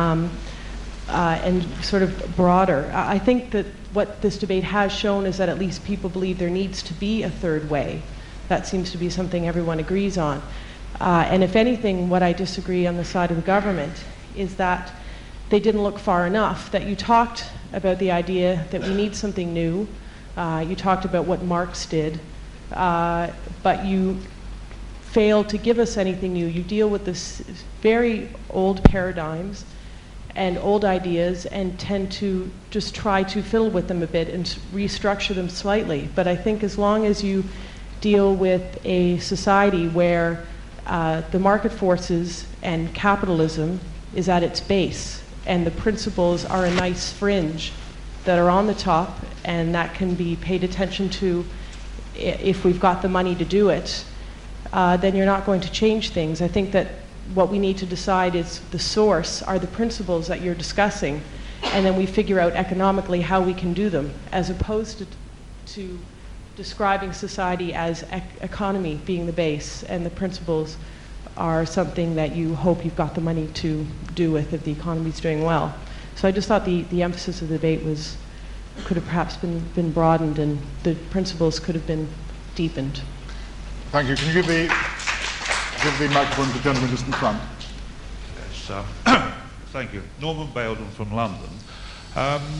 and sort of broader. I think that what this debate has shown is that at least people believe there needs to be a third way. That seems to be something everyone agrees on. And if anything, what I disagree on the side of the government is that they didn't look far enough, that you talked about the idea that we need something new. You talked about what Marx did, but you failed to give us anything new. You deal with this very old paradigms and old ideas and tend to just try to fiddle with them a bit and restructure them slightly. But I think as long as you deal with a society where the market forces and capitalism is at its base, and the principles are a nice fringe that are on the top and that can be paid attention to if we've got the money to do it, then you're not going to change things. I think that what we need to decide is the source are the principles that you're discussing, and then we figure out economically how we can do them, as opposed to describing society as economy being the base, and the principles are something that you hope you've got the money to do with if the economy's doing well. So I just thought the emphasis of the debate could have perhaps been broadened, and the principles could have been deepened. Thank you. Can you give the microphone to the gentleman just in front? Yes, thank you. Norman Baildon from London.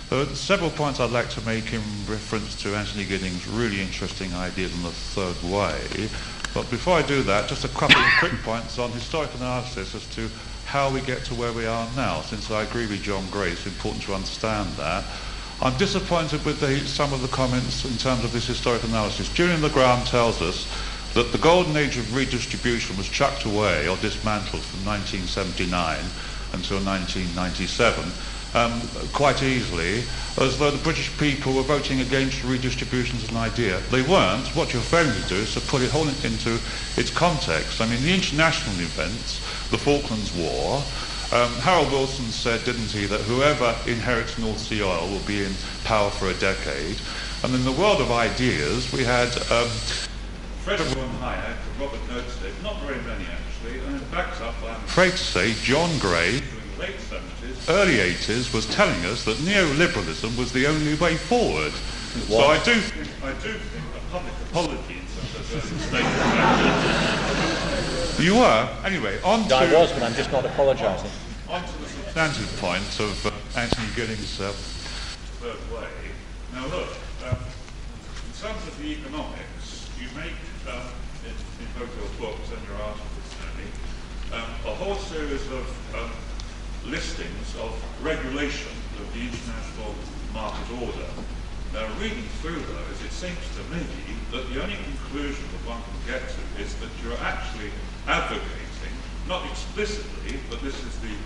There are several points I'd like to make in reference to Anthony Giddings' really interesting ideas on the third way. But before I do that, just a couple of quick points on historical analysis as to how we get to where we are now, since I agree with John Gray, it's important to understand that. I'm disappointed with some of the comments in terms of this historical analysis. Julian LeGrand tells us that the golden age of redistribution was chucked away or dismantled from 1979 until 1997. Quite easily, as though the British people were voting against redistribution as an idea. They weren't. What you're failing to do is to put it all into its context. I mean, the international events, the Falklands War, Harold Wilson said, didn't he, that whoever inherits North Sea oil will be in power for a decade. And in the world of ideas, we had Frederick William Hayek, Robert Nozick, not very many actually, and in backed up, I'm afraid to say, John Gray, late 70s, early 80s, was telling us that neoliberalism was the only way forward. So I do think a public apology in such a statement. You were? Anyway, on to... I was, but I'm just not apologising. On to the substantive point of Anthony Giddings' third way. Now look, in terms of the economics, you make, in both your books and your articles, Tony, a whole series of listings of regulation of the international market order. Now, reading through those, it seems to me that the only conclusion that one can get to is that you're actually advocating, not explicitly, but this is the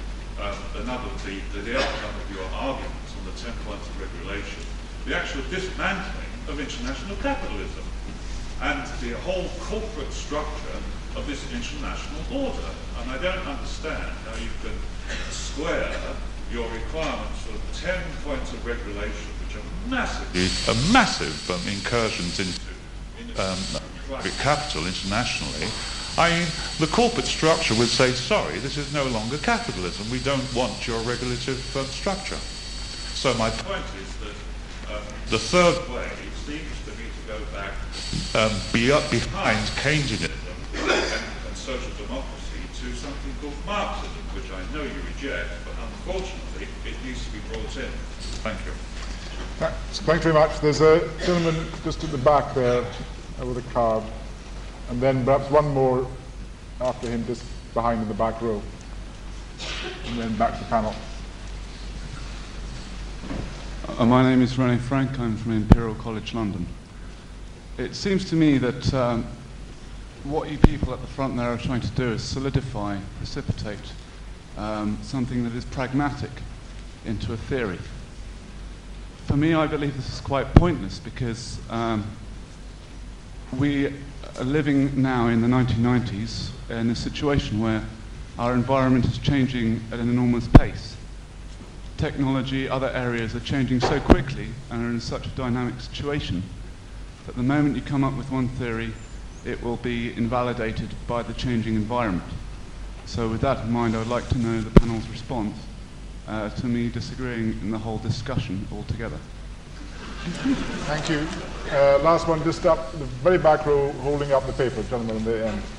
outcome of your arguments on the 10 points of regulation, the actual dismantling of international capitalism and the whole corporate structure of this international order. And I don't understand how you can square your requirements for 10 points of regulation, which are massive incursions into private capital internationally. I mean, the corporate structure would say, sorry, this is no longer capitalism. We don't want your regulative structure. So my point is that the third way seems to me to go back behind Keynesianism and social democracy to something called Marxism, which I know you reject, but unfortunately it needs to be brought in. Thank you. Thanks very much. There's a gentleman just at the back there with a card, and then perhaps one more after him just behind in the back row, and then back to the panel. My name is René Frank. I'm from Imperial College London. It seems to me that what you people at the front there are trying to do is solidify, precipitate something that is pragmatic into a theory. For me, I believe this is quite pointless because we are living now in the 1990s in a situation where our environment is changing at an enormous pace. Technology, other areas are changing so quickly and are in such a dynamic situation that the moment you come up with one theory, it will be invalidated by the changing environment. So with that in mind, I would like to know the panel's response to me disagreeing in the whole discussion altogether. Thank you. Last one, just up the very back row, holding up the paper, gentleman at the end.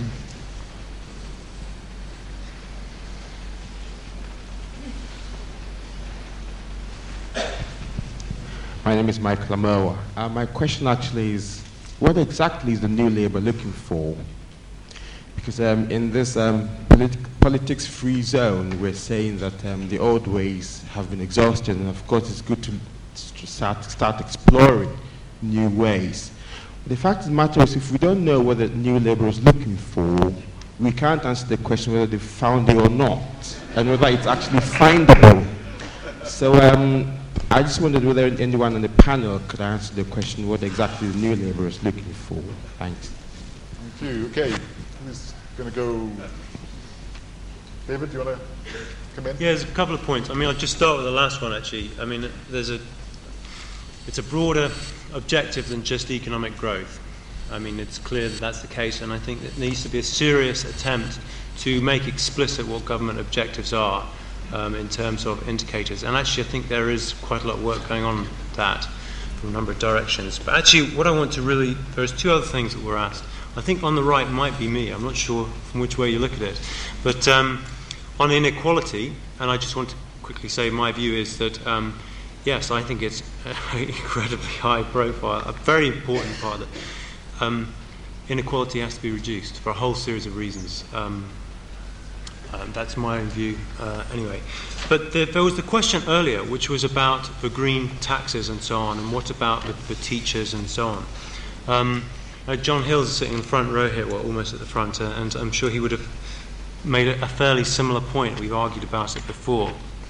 My name is Michael Amoa. My question actually is, what exactly is the New Labour looking for? Because in this politics-free zone, we're saying that the old ways have been exhausted, and of course it's good to start exploring new ways. But the fact of the matter is, if we don't know what the New Labour is looking for, we can't answer the question whether they've found it or not, and whether it's actually findable. So I just wondered whether anyone on the panel could answer the question what exactly the New Labour is looking for. Thanks. Thank you. Okay, who's going to go? David, do you want to come in? Yeah, there's a couple of points. I mean, I'll just start with the last one, actually. I mean, it's a broader objective than just economic growth. I mean, it's clear that that's the case, and I think there needs to be a serious attempt to make explicit what government objectives are in terms of indicators. And actually, I think there is quite a lot of work going on that from a number of directions. But actually, what I want to really, there's two other things that were asked. I think on the right might be me. I'm not sure from which way you look at it. But on inequality, and I just want to quickly say my view is that yes, I think it's incredibly high profile, a very important part of it. Inequality has to be reduced for a whole series of reasons. That's my own view anyway. But there was the question earlier, which was about the green taxes and so on, and what about the teachers and so on. John Hills is sitting in the front row here, well, almost at the front, and I'm sure he would have made a fairly similar point. We've argued about it before.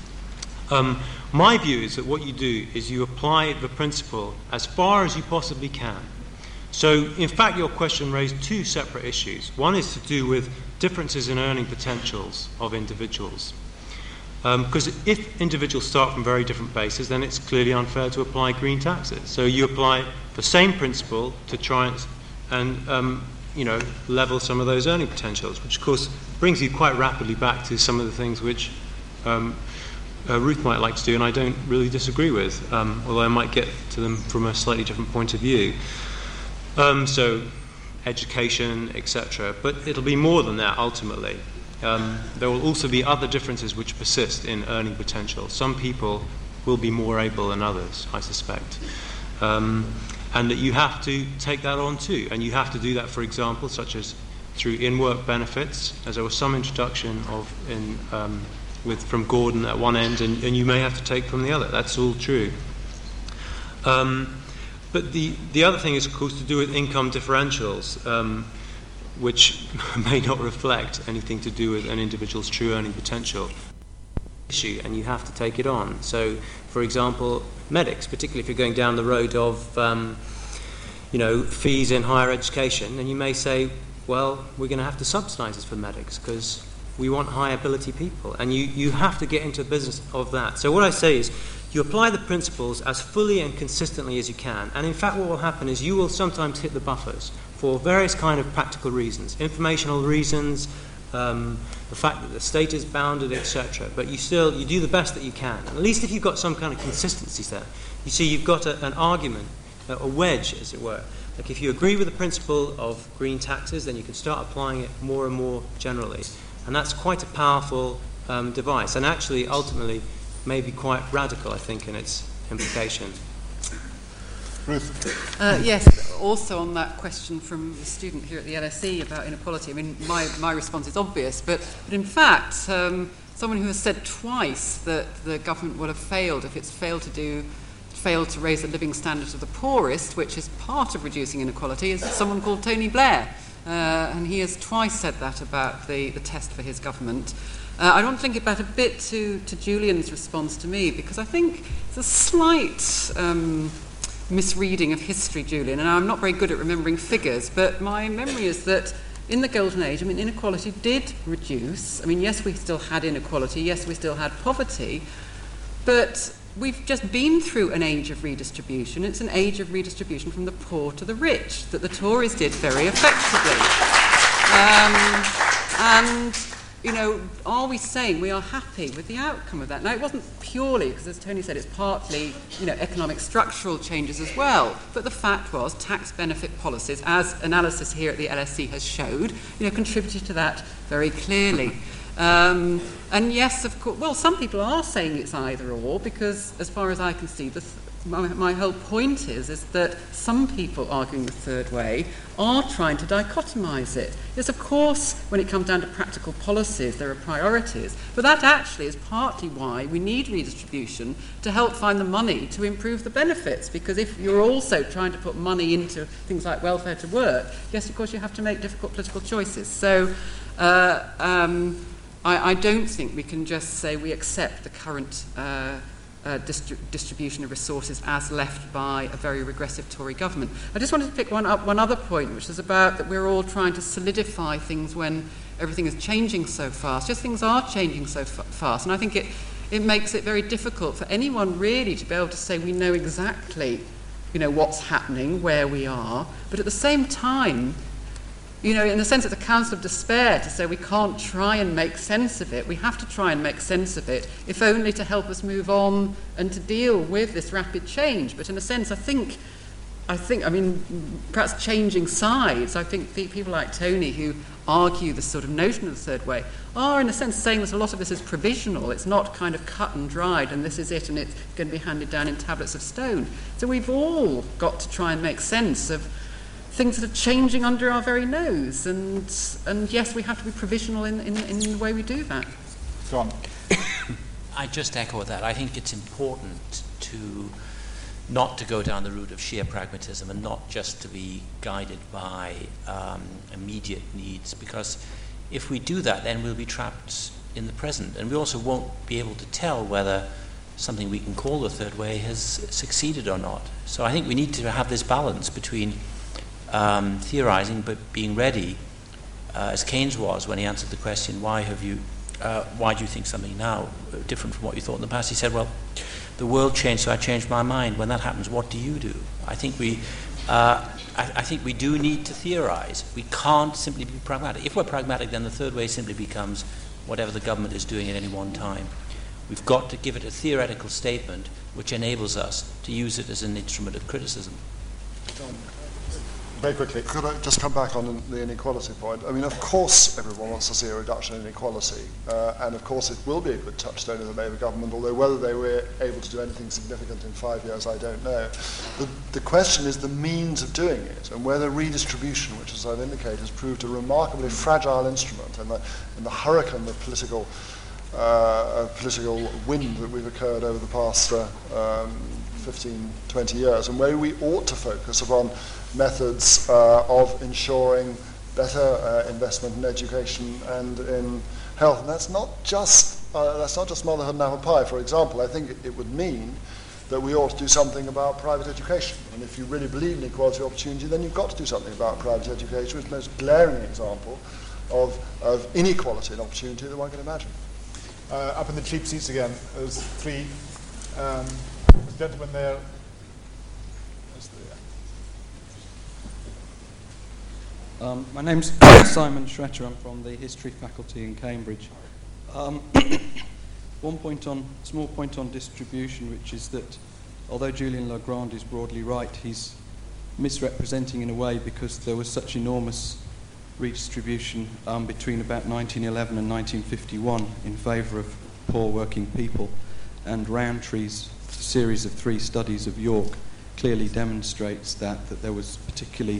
My view is that what you do is you apply the principle as far as you possibly can. So, in fact, your question raised two separate issues. One is to do with differences in earning potentials of individuals. Because if individuals start from very different bases, then it's clearly unfair to apply green taxes. So you apply the same principle to try and level some of those earning potentials, which of course brings you quite rapidly back to some of the things which Ruth might like to do, and I don't really disagree with, although I might get to them from a slightly different point of view. So education, etc. But it'll be more than that ultimately. There will also be other differences which persist in earning potential. Some people will be more able than others, I suspect. And that you have to take that on too. And you have to do that, for example, such as through in-work benefits, as there was some introduction of from Gordon at one end, and you may have to take from the other. That's all true. But the other thing is, of course, to do with income differentials, which may not reflect anything to do with an individual's true earning potential issue, and you have to take it on. So, for example, medics, particularly if you're going down the road of fees in higher education, then you may say, well, we're going to have to subsidise this for medics because we want high ability people, and you have to get into a business of that. So what I say is, you apply the principles as fully and consistently as you can, and in fact what will happen is you will sometimes hit the buffers for various kind of practical reasons, informational reasons, the fact that the state is bounded, etc. But you do the best that you can. And at least if you've got some kind of consistency there, you see you've got an argument, a wedge, as it were. Like if you agree with the principle of green taxes, then you can start applying it more and more generally. And that's quite a powerful device, and actually, ultimately, may be quite radical, I think, in its implication. Ruth? Yes, also on that question from the student here at the LSE about inequality, I mean, my response is obvious, but in fact, someone who has said twice that the government will have failed if it's failed to raise the living standards of the poorest, which is part of reducing inequality, is someone called Tony Blair. And he has twice said that about the test for his government. I want to link it back a bit to Julian's response to me, because I think it's a slight misreading of history, Julian, and I'm not very good at remembering figures, but my memory is that in the Golden Age, I mean, inequality did reduce. I mean, yes, we still had inequality, yes, we still had poverty, but we've just been through an age of redistribution. It's an age of redistribution from the poor to the rich that the Tories did very effectively. And, are we saying we are happy with the outcome of that? Now, it wasn't purely, because as Tony said, it's partly, economic structural changes as well. But the fact was, tax benefit policies, as analysis here at the LSE has showed, contributed to that very clearly. And yes, of course, well, some people are saying it's either or, because as far as I can see, my whole point is that some people arguing the third way are trying to dichotomise it. Yes, of course, when it comes down to practical policies, there are priorities, but that actually is partly why we need redistribution to help find the money to improve the benefits, because if you're also trying to put money into things like welfare to work, yes, of course, you have to make difficult political choices. So I don't think we can just say we accept the current distribution of resources as left by a very regressive Tory government. I just wanted to pick one other point, which is about that we're all trying to solidify things when everything is changing so fast. Just things are changing so fast, and I think it makes it very difficult for anyone really to be able to say we know exactly, what's happening, where we are, but at the same time, in a sense, it's a counsel of despair to say we can't try and make sense of it. We have to try and make sense of it, if only to help us move on and to deal with this rapid change. But in a sense, I think, perhaps changing sides, I think people like Tony, who argue this sort of notion of the third way are, in a sense, saying that a lot of this is provisional. It's not kind of cut and dried, and this is it, and it's going to be handed down in tablets of stone. So we've all got to try and make sense of things that are changing under our very nose. And yes, we have to be provisional in the way we do that. John. I just echo that. I think it's important not to go down the route of sheer pragmatism and not just to be guided by immediate needs, because if we do that, then we'll be trapped in the present, and we also won't be able to tell whether something we can call the third way has succeeded or not. So I think we need to have this balance between theorizing but being ready, as Keynes was when he answered the question, why do you think something now different from what you thought in the past? He said, well, the world changed, so I changed my mind. When that happens, what do you do? I think we do need to theorize. We can't simply be pragmatic. If we're pragmatic, then the third way simply becomes whatever the government is doing at any one time. We've got to give it a theoretical statement which enables us to use it as an instrument of criticism. Very quickly. Could I just come back on the inequality point? I mean, of course everyone wants to see a reduction in inequality, and of course it will be a good touchstone of the Labour government, although whether they were able to do anything significant in 5 years, I don't know. The question is the means of doing it, and whether redistribution, which, as I've indicated, has proved a remarkably fragile instrument in the hurricane of political wind that we've occurred over the past 15, 20 years, and where we ought to focus upon methods of ensuring better investment in education and in health. And that's not just motherhood and apple pie. For example, I think it would mean that we ought to do something about private education. And if you really believe in equality of opportunity, then you've got to do something about private education, which is the most glaring example of inequality and opportunity that one can imagine. Up in the cheap seats again, there's three gentlemen there. My name's Simon Shretter. I'm from the History Faculty in Cambridge. Small point on distribution, which is that although Julian Legrand is broadly right, he's misrepresenting in a way, because there was such enormous redistribution between about 1911 and 1951 in favour of poor working people, and Roundtree's series of 3 studies of York clearly demonstrates that there was particularly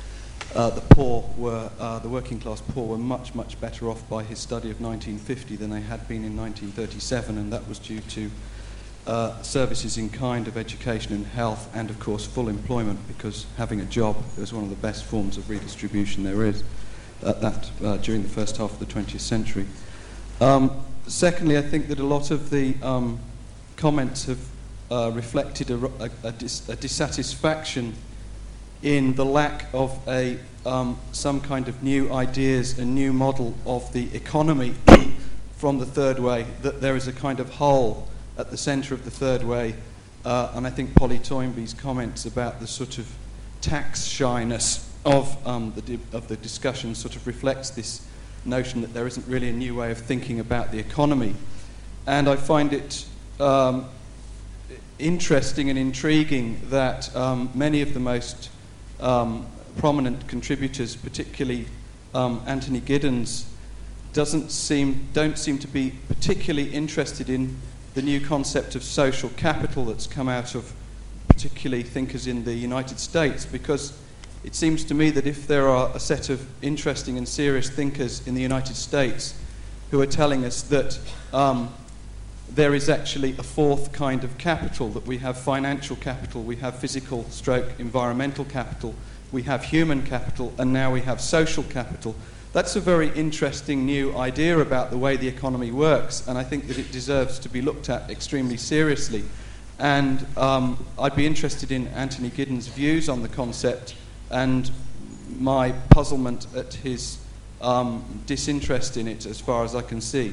the working class poor were much, much better off by his study of 1950 than they had been in 1937, and that was due to services in kind of education and health, and of course full employment, because having a job is one of the best forms of redistribution there is during the first half of the 20th century. Secondly, I think that a lot of the comments have reflected a dissatisfaction in the lack of some kind of new ideas and new model of the economy from the third way, that there is a kind of hole at the centre of the third way, and I think Polly Toynbee's comments about the sort of tax shyness of the discussion sort of reflects this notion that there isn't really a new way of thinking about the economy. And I find it interesting and intriguing that many of the most prominent contributors, particularly Anthony Giddens, don't seem to be particularly interested in the new concept of social capital that's come out of particularly thinkers in the United States, because it seems to me that if there are a set of interesting and serious thinkers in the United States who are telling us that there is actually a fourth kind of capital, that we have financial capital, we have physical / environmental capital, we have human capital, and now we have social capital. That's a very interesting new idea about the way the economy works, and I think that it deserves to be looked at extremely seriously. And I'd be interested in Anthony Giddens' views on the concept and my puzzlement at his disinterest in it, as far as I can see.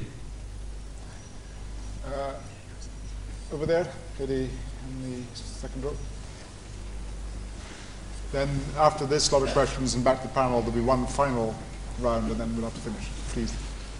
Over there, lady in the second row. Then after this lot of questions and back to the panel, there'll be one final round and then we'll have to finish. Please.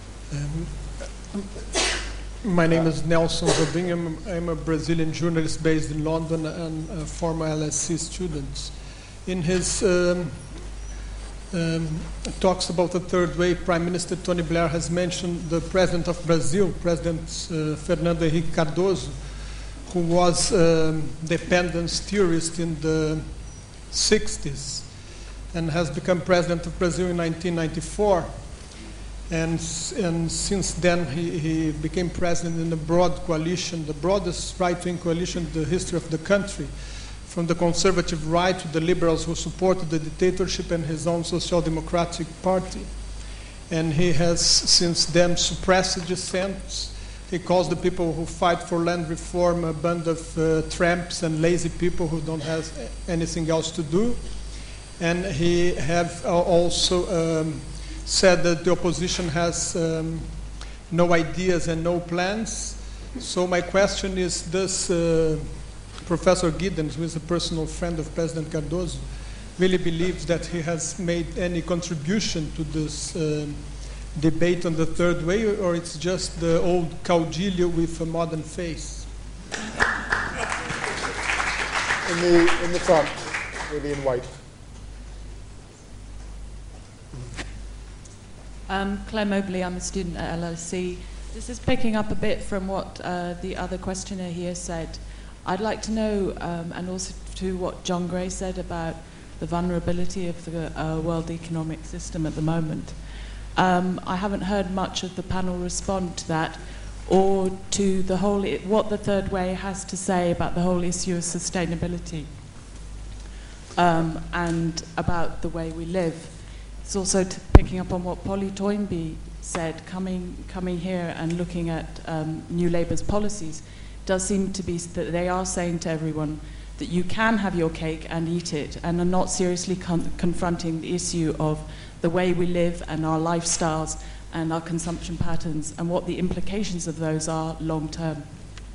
My name is Nelson Robinho. I'm a Brazilian journalist based in London and a former LSE student. In his talks about the third way, Prime Minister Tony Blair has mentioned the President of Brazil, President Fernando Henrique Cardoso, who was dependence theorist in the 60s and has become President of Brazil in 1994. And since then, he became president in a broad coalition, the broadest right-wing coalition in the history of the country, from the conservative right to the liberals who supported the dictatorship and his own social democratic party. And he has since then suppressed dissent. He calls the people who fight for land reform a band of tramps and lazy people who don't have anything else to do. And he have also said that the opposition has no ideas and no plans. So my question is, does Professor Giddens, who is a personal friend of President Cardoso, really believes that he has made any contribution to this debate on the third way, or it's just the old caudillo with a modern face? In the front, really in white. Claire Mobley, I'm a student at LSE. This is picking up a bit from what the other questioner here said. I'd like to know, and also to what John Gray said about the vulnerability of the world economic system at the moment. I haven't heard much of the panel respond to that, or to the whole, what the third way has to say about the whole issue of sustainability and about the way we live. It's also picking up on what Polly Toynbee said, coming here and looking at New Labour's policies. Does seem to be that they are saying to everyone that you can have your cake and eat it, and are not seriously confronting the issue of the way we live and our lifestyles and our consumption patterns and what the implications of those are long term.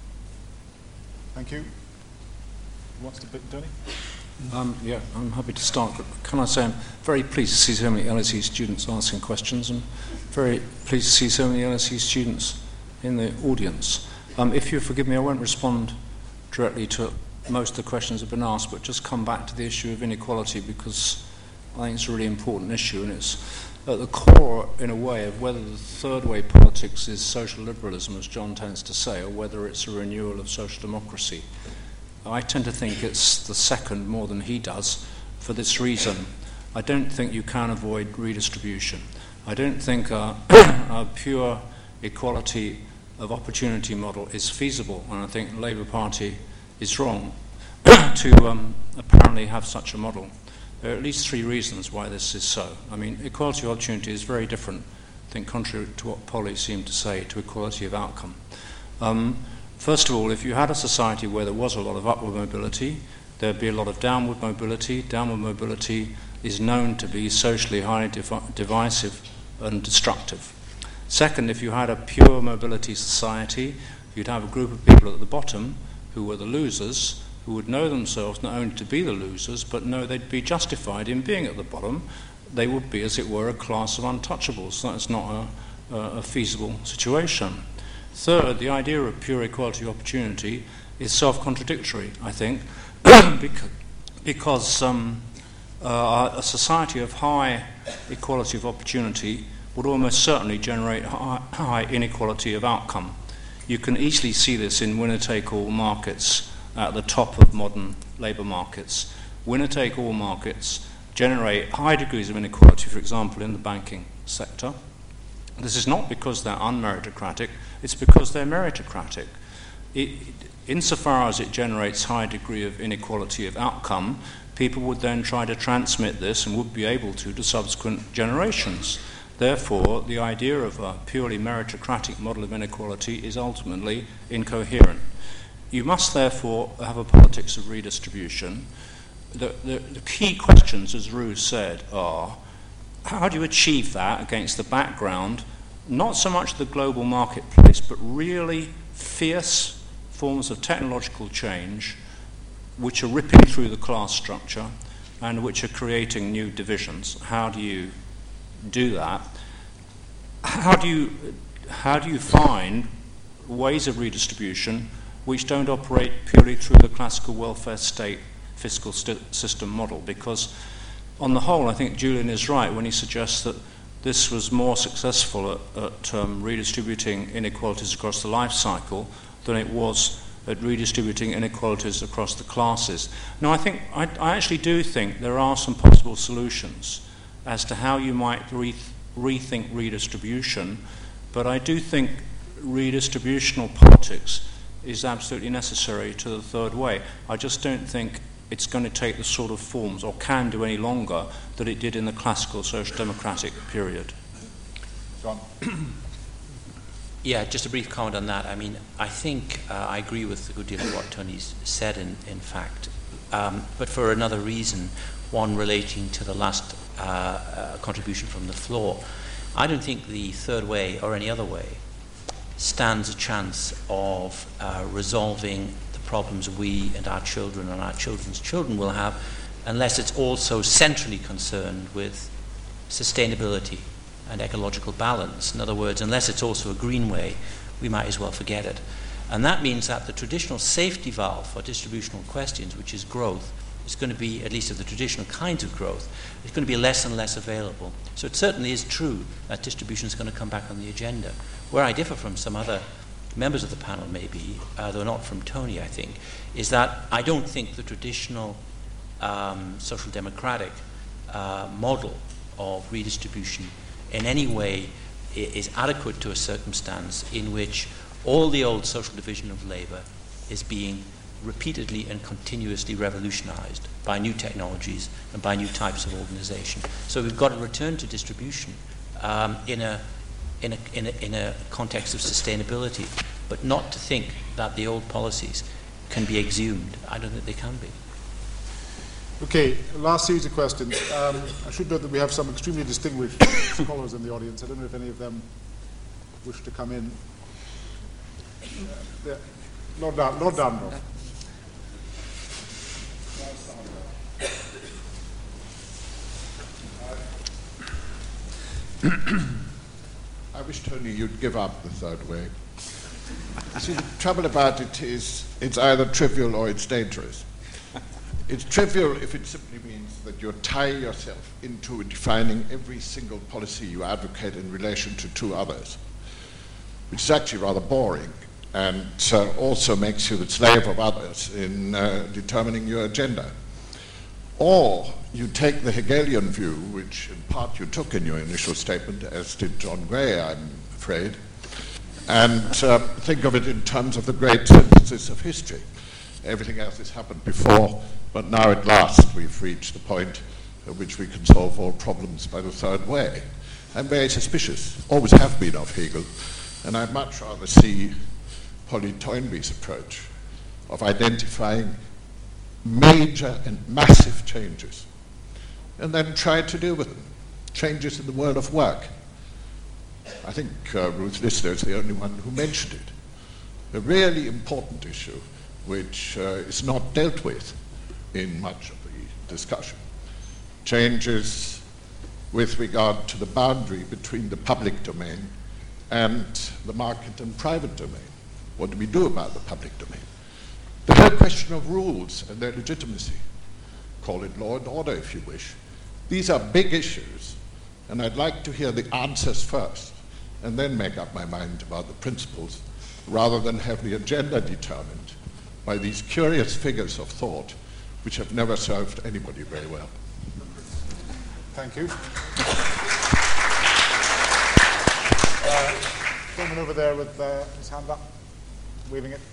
Thank you. Who wants to pick, Tony? Yeah, I'm happy to start. But can I say I'm very pleased to see so many LSE students asking questions, and very pleased to see so many LSE students in the audience. If you forgive me, I won't respond directly to most of the questions that have been asked, but just come back to the issue of inequality, because I think it's a really important issue, and it's at the core, in a way, of whether the third way politics is social liberalism, as John tends to say, or whether it's a renewal of social democracy. I tend to think it's the second more than he does, for this reason. I don't think you can avoid redistribution. I don't think a pure equality of opportunity model is feasible, and I think the Labour Party is wrong to apparently have such a model. There are at least three reasons why this is so. I mean, equality of opportunity is very different, I think, contrary to what Polly seemed to say, to equality of outcome. First of all, if you had a society where there was a lot of upward mobility, there'd be a lot of downward mobility. Downward mobility is known to be socially highly divisive and destructive. Second, if you had a pure mobility society, you'd have a group of people at the bottom who were the losers, who would know themselves not only to be the losers, but know they'd be justified in being at the bottom. They would be, as it were, a class of untouchables. That's not a feasible situation. Third, the idea of pure equality of opportunity is self-contradictory, I think, because a society of high equality of opportunity would almost certainly generate high inequality of outcome. You can easily see this in winner-take-all markets at the top of modern labour markets. Winner-take-all markets generate high degrees of inequality, for example, in the banking sector. This is not because they're unmeritocratic, it's because they're meritocratic. Insofar as it generates high degree of inequality of outcome, people would then try to transmit this, and would be able to subsequent generations. Therefore, the idea of a purely meritocratic model of inequality is ultimately incoherent. You must therefore have a politics of redistribution. The key questions, as Ruth said, are how do you achieve that against the background, not so much the global marketplace, but really fierce forms of technological change which are ripping through the class structure and which are creating new divisions. How do you do that? How do you find ways of redistribution which don't operate purely through the classical welfare state fiscal system model? Because on the whole, I think Julian is right when he suggests that this was more successful at redistributing inequalities across the life cycle than it was at redistributing inequalities across the classes. Now, I actually do think there are some possible solutions as to how you might rethink redistribution, but I do think redistributional politics is absolutely necessary to the third way. I just don't think it's going to take the sort of forms, or can do any longer, that it did in the classical social democratic period. John? Yeah, just a brief comment on that. I mean, I think I agree with a good deal of what Tony's said, in fact, but for another reason, one relating to the last contribution from the floor. I don't think the third way, or any other way, stands a chance of resolving the problems we and our children and our children's children will have, unless it's also centrally concerned with sustainability and ecological balance. In other words, unless it's also a green way, we might as well forget it. And that means that the traditional safety valve for distributional questions, which is growth, is going to be, at least of the traditional kinds of growth, it's going to be less and less available. So it certainly is true that distribution is going to come back on the agenda. Where I differ from some other members of the panel, maybe, though not from Tony, I think, is that I don't think the traditional social democratic model of redistribution in any way is adequate to a circumstance in which all the old social division of labor is being repeatedly and continuously revolutionized by new technologies and by new types of organization. So we've got to return to distribution in a context of sustainability, but not to think that the old policies can be exhumed. I don't think they can be. Okay, last series of questions. I should note that we have some extremely distinguished scholars in the audience. I don't know if any of them wish to come in. Lord Dandoff. I wish, Tony, you'd give up the third way. See, the trouble about it is it's either trivial or it's dangerous. It's trivial if it simply means that you tie yourself into defining every single policy you advocate in relation to two others, which is actually rather boring and also makes you the slave of others in determining your agenda. Or you take the Hegelian view, which in part you took in your initial statement, as did John Gray, I'm afraid, and think of it in terms of the great synthesis of history. Everything else has happened before, but now at last we've reached the point at which we can solve all problems by the third way. I'm very suspicious, always have been, of Hegel, and I'd much rather see Polly Toynbee's approach of identifying major and massive changes and then try to deal with them. Changes in the world of work. I think Ruth Lister is the only one who mentioned it. A really important issue which is not dealt with in much of the discussion. Changes with regard to the boundary between the public domain and the market and private domain. What do we do about the public domain? The whole question of rules and their legitimacy. Call it law and order if you wish. These are big issues, and I'd like to hear the answers first, and then make up my mind about the principles, rather than have the agenda determined by these curious figures of thought which have never served anybody very well. Thank you. Gentleman over there with his hand up, waving it.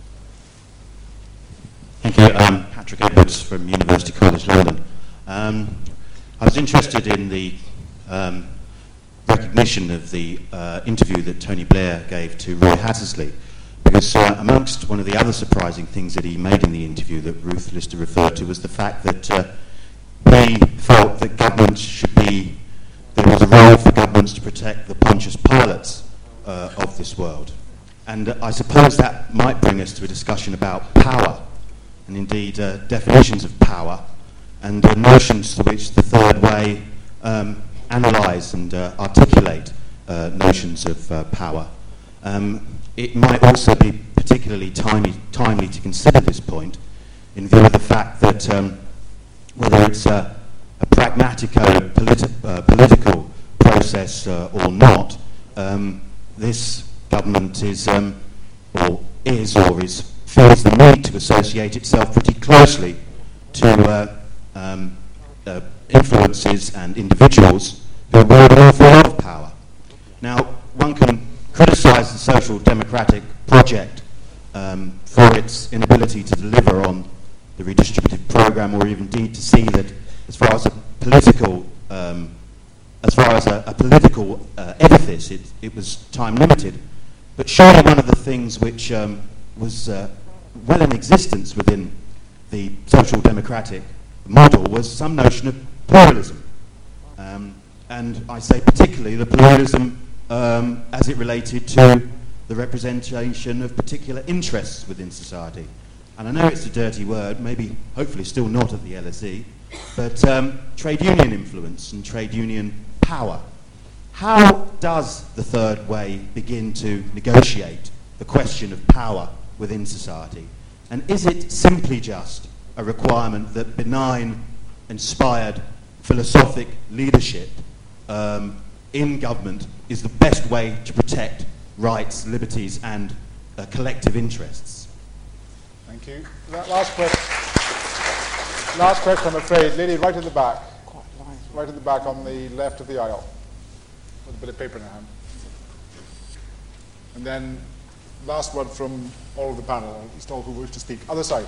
Thank you. Patrick Edwards from University College London. I was interested in the recognition of the interview that Tony Blair gave to Roy Hattersley, because amongst one of the other surprising things that he made in the interview that Ruth Lister referred to was the fact that he felt that governments there was a role for governments to protect the Pontius Pilates of this world. And I suppose that might bring us to a discussion about power, and indeed definitions of power, and notions to which the third way analyse and articulate notions of power. It might also be particularly timely to consider this point in view of the fact that whether it's a political process or not, this government feels the need to associate itself pretty closely to influences and individuals who wield an awful lot of power. Now, one can criticise the social democratic project for its inability to deliver on the redistributive programme, or even indeed to see that as far as a political edifice, it was time limited. But surely one of the things which was well in existence within the social democratic model was some notion of pluralism. And I say particularly the pluralism as it related to the representation of particular interests within society. And I know it's a dirty word, maybe hopefully still not at the LSE, but trade union influence and trade union power. How does the third way begin to negotiate the question of power within society? And is it simply just a requirement that benign, inspired, philosophic leadership in government is the best way to protect rights, liberties, and collective interests? Thank you. Last question, I'm afraid. Lady right at the back. Right at the back on the left of the aisle. With a bit of paper in her hand. And then last word from all of the panel, or at least all who wish to speak. Other side.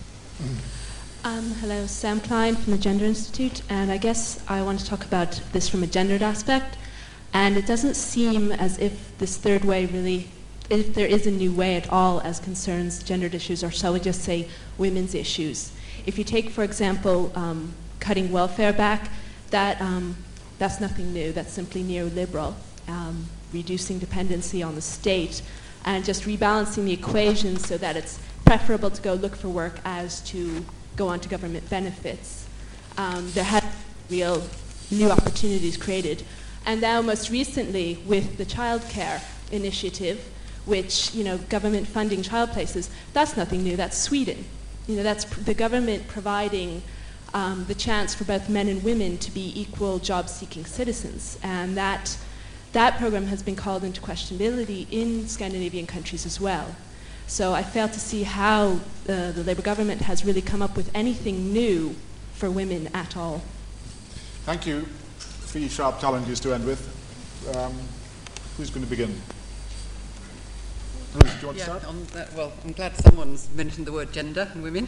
Hello, Sam Klein from the Gender Institute, and I guess I want to talk about this from a gendered aspect. And it doesn't seem as if this third way really, if there is a new way at all as concerns gendered issues, or shall we just say women's issues. If you take, for example, cutting welfare back, that's nothing new. That's simply neoliberal, reducing dependency on the state and just rebalancing the equation so that it's preferable to go look for work as to go on to government benefits. There have been real new opportunities created. And now most recently with the childcare initiative, which, government funding child places, that's nothing new. That's Sweden. That's the government providing the chance for both men and women to be equal job-seeking citizens. And that program has been called into questionability in Scandinavian countries as well. So I fail to see how the Labour government has really come up with anything new for women at all. Thank you. 3 sharp challenges to end with. Who's going to begin? Ruth, do you want to start? Well, I'm glad someone's mentioned the word gender and women.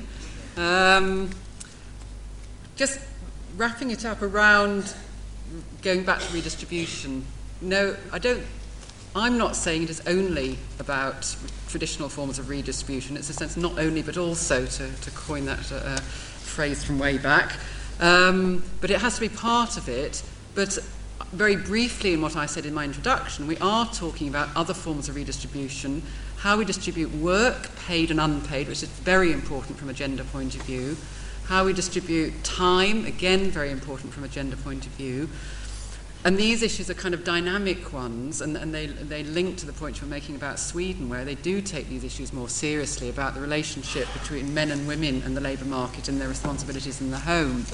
Just wrapping it up around going back to redistribution. No, I'm not saying it is only about traditional forms of redistribution. It's a sense not only but also, to coin that phrase from way back. But it has to be part of it. But very briefly in what I said in my introduction, we are talking about other forms of redistribution, how we distribute work, paid and unpaid, which is very important from a gender point of view, how we distribute time, again very important from a gender point of view. And these issues are kind of dynamic ones, and they link to the point you're making about Sweden, where they do take these issues more seriously about the relationship between men and women and the labour market and their responsibilities in the home.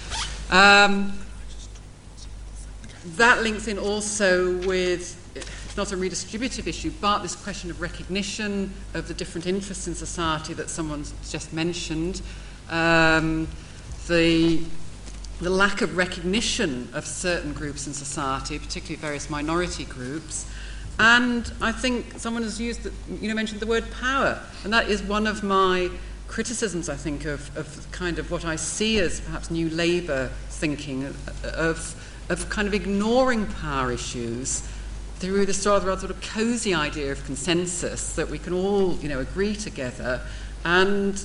That links in also with, it's not a redistributive issue, but this question of recognition of the different interests in society that someone's just mentioned. The lack of recognition of certain groups in society, particularly various minority groups. And I think someone has mentioned the word power. And that is one of my criticisms, I think, of kind of what I see as perhaps new Labour thinking, of kind of ignoring power issues through this rather sort of cosy idea of consensus that we can all, agree together and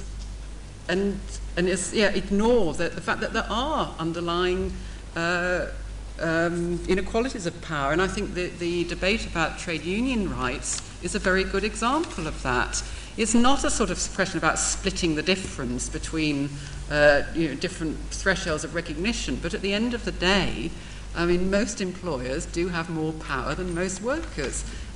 ignore the fact that there are underlying inequalities of power. And I think the debate about trade union rights is a very good example of that. It's not a sort of question about splitting the difference between different thresholds of recognition, but at the end of the day, most employers do have more power than most workers.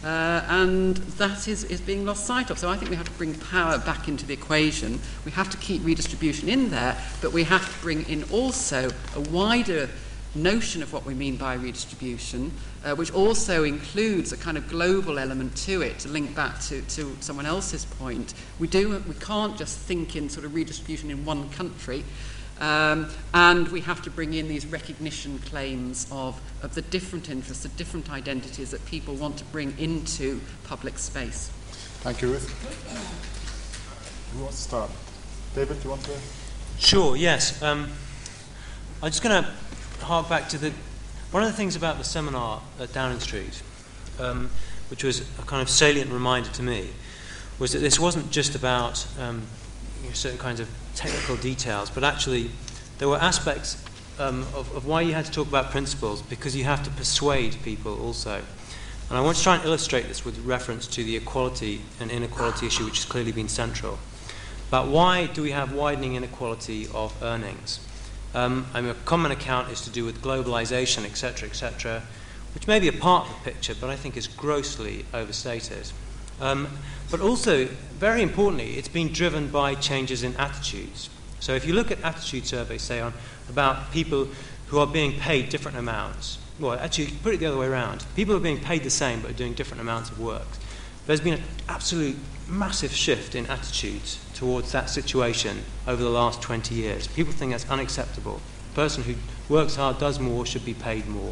And that is being lost sight of. So I think we have to bring power back into the equation. We have to keep redistribution in there, but we have to bring in also a wider notion of what we mean by redistribution, which also includes a kind of global element to it, to link back to someone else's point. We can't just think in sort of redistribution in one country, and we have to bring in these recognition claims of the different interests, the different identities that people want to bring into public space. Thank you, Ruth. Who wants to start? David, do you want to? Sure, yes. I'm just going to hark back to one of the things about the seminar at Downing Street, which was a kind of salient reminder to me, was that this wasn't just about certain kinds of technical details, but actually there were aspects of why you had to talk about principles, because you have to persuade people also. And I want to try and illustrate this with reference to the equality and inequality issue, which has clearly been central. But why do we have widening inequality of earnings? A common account is to do with globalization, etc., which may be a part of the picture, but I think is grossly overstated. But also, very importantly, it's been driven by changes in attitudes. So if you look at attitude surveys, say, about people who are being paid different amounts, well, actually, put it the other way around. People are being paid the same but are doing different amounts of work. There's been an absolute massive shift in attitudes towards that situation over the last 20 years. People think that's unacceptable. A person who works hard, does more, should be paid more.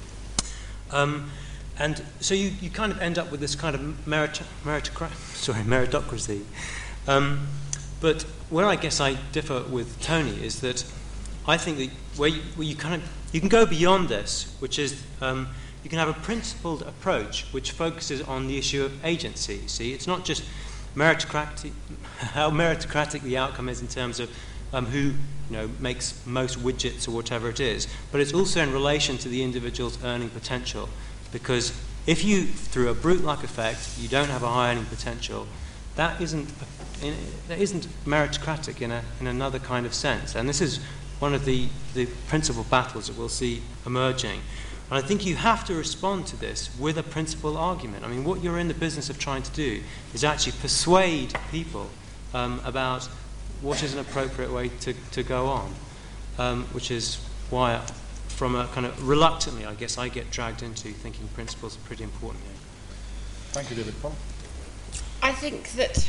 And so you kind of end up with this kind of meritocracy. But where I guess I differ with Tony is that I think that where you can go beyond this, which is you can have a principled approach which focuses on the issue of agency. See, it's not just how meritocratic the outcome is in terms of who makes most widgets or whatever it is, but it's also in relation to the individual's earning potential. Because if you, through a brute-like effect, you don't have a high earning potential, that isn't meritocratic in another kind of sense. And this is one of the principal battles that we'll see emerging. And I think you have to respond to this with a principal argument. I mean, what you're in the business of trying to do is actually persuade people about what is an appropriate way to go on, which is why, from a kind of reluctantly, I guess, I get dragged into thinking principles are pretty important here. Thank you, David. Paul? I think that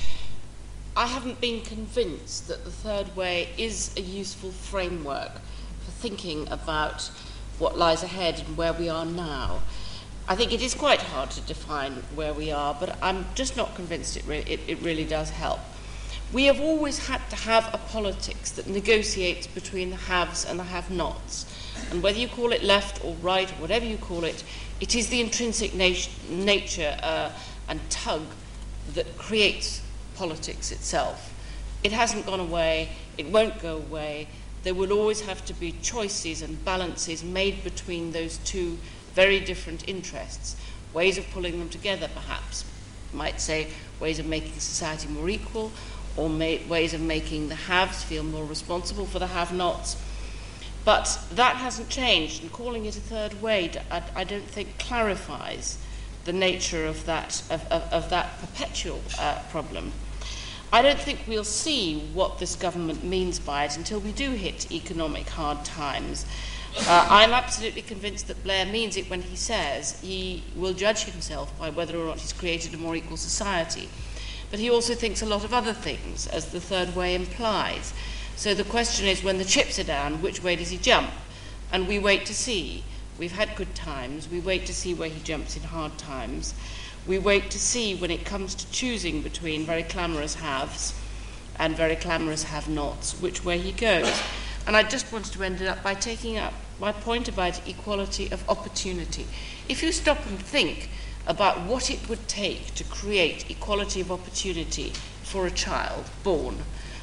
I haven't been convinced that the third way is a useful framework for thinking about what lies ahead and where we are now. I think it is quite hard to define where we are, but I'm just not convinced it really does help. We have always had to have a politics that negotiates between the haves and the have-nots. And whether you call it left or right or whatever you call it, it is the intrinsic nature and tug that creates politics itself. It hasn't gone away, it won't go away. There will always have to be choices and balances made between those two very different interests, ways of pulling them together perhaps. You might say ways of making society more equal, or ways of making the haves feel more responsible for the have-nots. But that hasn't changed, and calling it a third way, I don't think clarifies the nature of that perpetual problem. I don't think we'll see what this government means by it until we do hit economic hard times. I'm absolutely convinced that Blair means it when he says he will judge himself by whether or not he's created a more equal society. But he also thinks a lot of other things, as the third way implies. So the question is, when the chips are down, which way does he jump? And we wait to see. We've had good times. We wait to see where he jumps in hard times. We wait to see when it comes to choosing between very clamorous haves and very clamorous have-nots, which way he goes. And I just wanted to end it up by taking up my point about equality of opportunity. If you stop and think about what it would take to create equality of opportunity for a child born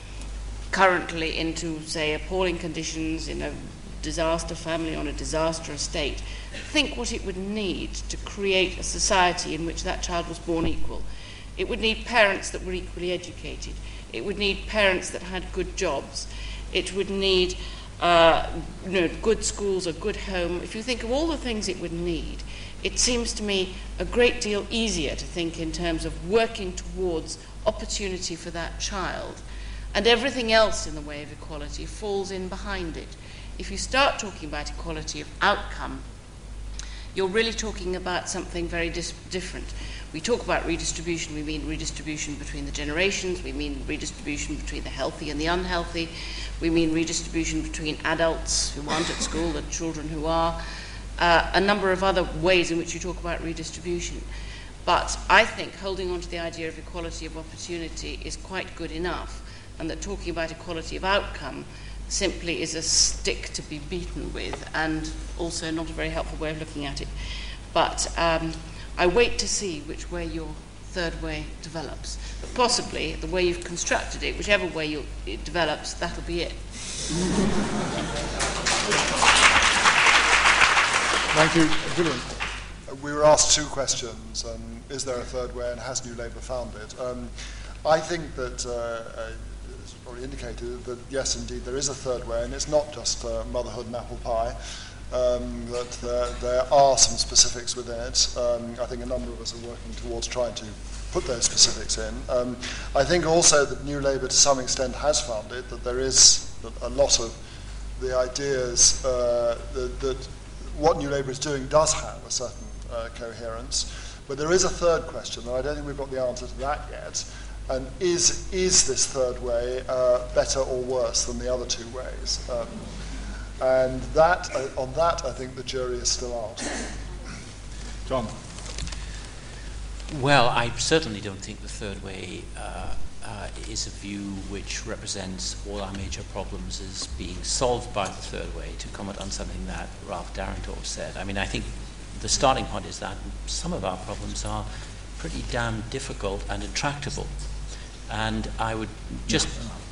currently into, say, appalling conditions in a disaster family on a disaster estate, think what it would need to create a society in which that child was born equal. It would need parents that were equally educated. It would need parents that had good jobs. It would need good schools, a good home, if you think of all the things it would need, it seems to me a great deal easier to think in terms of working towards opportunity for that child, and everything else in the way of equality falls in behind it. If you start talking about equality of outcome, you're really talking about something very different. We talk about redistribution, we mean redistribution between the generations, we mean redistribution between the healthy and the unhealthy, we mean redistribution between adults who aren't at school and children who are, a number of other ways in which you talk about redistribution. But I think holding on to the idea of equality of opportunity is quite good enough, and that talking about equality of outcome simply is a stick to be beaten with, and also not a very helpful way of looking at it. But I wait to see which way your third way develops. But possibly the way you've constructed it, whichever way it develops, that'll be it. Thank you. Julian. We were asked two questions. Is there a third way, and has New Labour found it? I think that, as already indicated, that yes, indeed, there is a third way, and it's not just motherhood and apple pie. That there are some specifics within it. I think a number of us are working towards trying to put those specifics in. I think also that New Labour to some extent has found it, that there is a lot of the ideas that what New Labour is doing does have a certain coherence. But there is a third question, and I don't think we've got the answer to that yet. And is this third way better or worse than the other two ways? And that, on that, I think the jury is still out. John. Well, I certainly don't think the third way is a view which represents all our major problems as being solved by the third way, to comment on something that Ralph Darrington said. I mean, I think the starting point is that some of our problems are pretty damn difficult and intractable. And I would just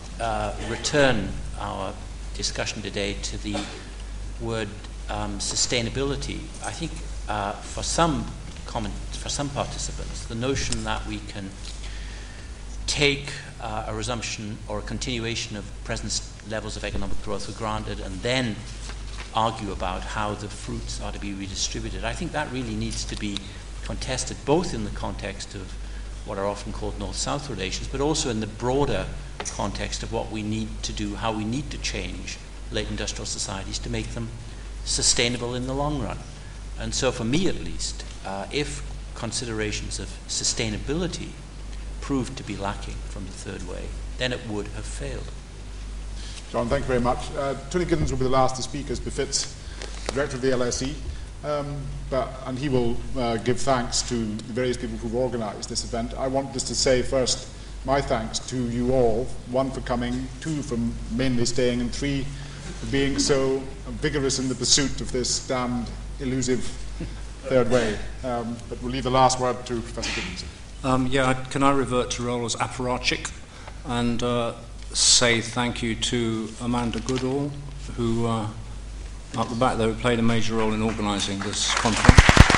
return our discussion today to the word sustainability. I think for some participants, the notion that we can take a resumption or a continuation of present levels of economic growth for granted and then argue about how the fruits are to be redistributed, I think that really needs to be contested, both in the context of what are often called North-South relations, but also in the broader context of what we need to do, how we need to change late industrial societies to make them sustainable in the long run. And so for me at least, if considerations of sustainability proved to be lacking from the third way, then it would have failed. John, thank you very much. Tony Giddens will be the last to speak, as befits the director of the LSE, and he will give thanks to the various people who've organised this event. I want just to say first my thanks to you all, one for coming, two for mainly staying, and three for being so vigorous in the pursuit of this damned elusive third way. But we'll leave the last word to Professor Giddens. Can I revert to role as apparatchik and say thank you to Amanda Goodall, who up the back there played a major role in organising this conference.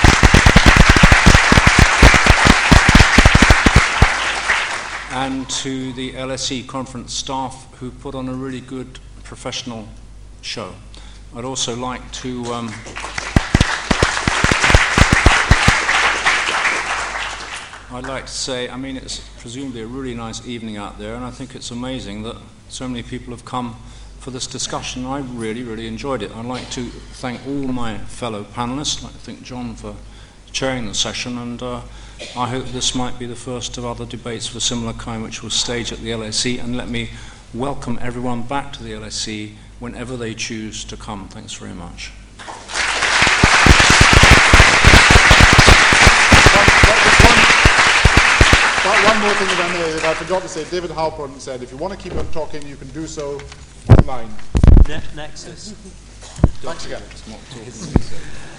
And to the LSE conference staff, who put on a really good professional show. I'd also like to say, I mean, it's presumably a really nice evening out there, and I think it's amazing that so many people have come for this discussion. I really, really enjoyed it. I'd like to thank all my fellow panelists. I'd like to thank John for chairing the session, and I hope this might be the first of other debates of a similar kind which will stage at the LSE, and let me welcome everyone back to the LSE whenever they choose to come. Thanks very much. One more thing, if I may, that I forgot to say. David Halpern said, if you want to keep on talking, you can do so online. Nexus. Thanks again.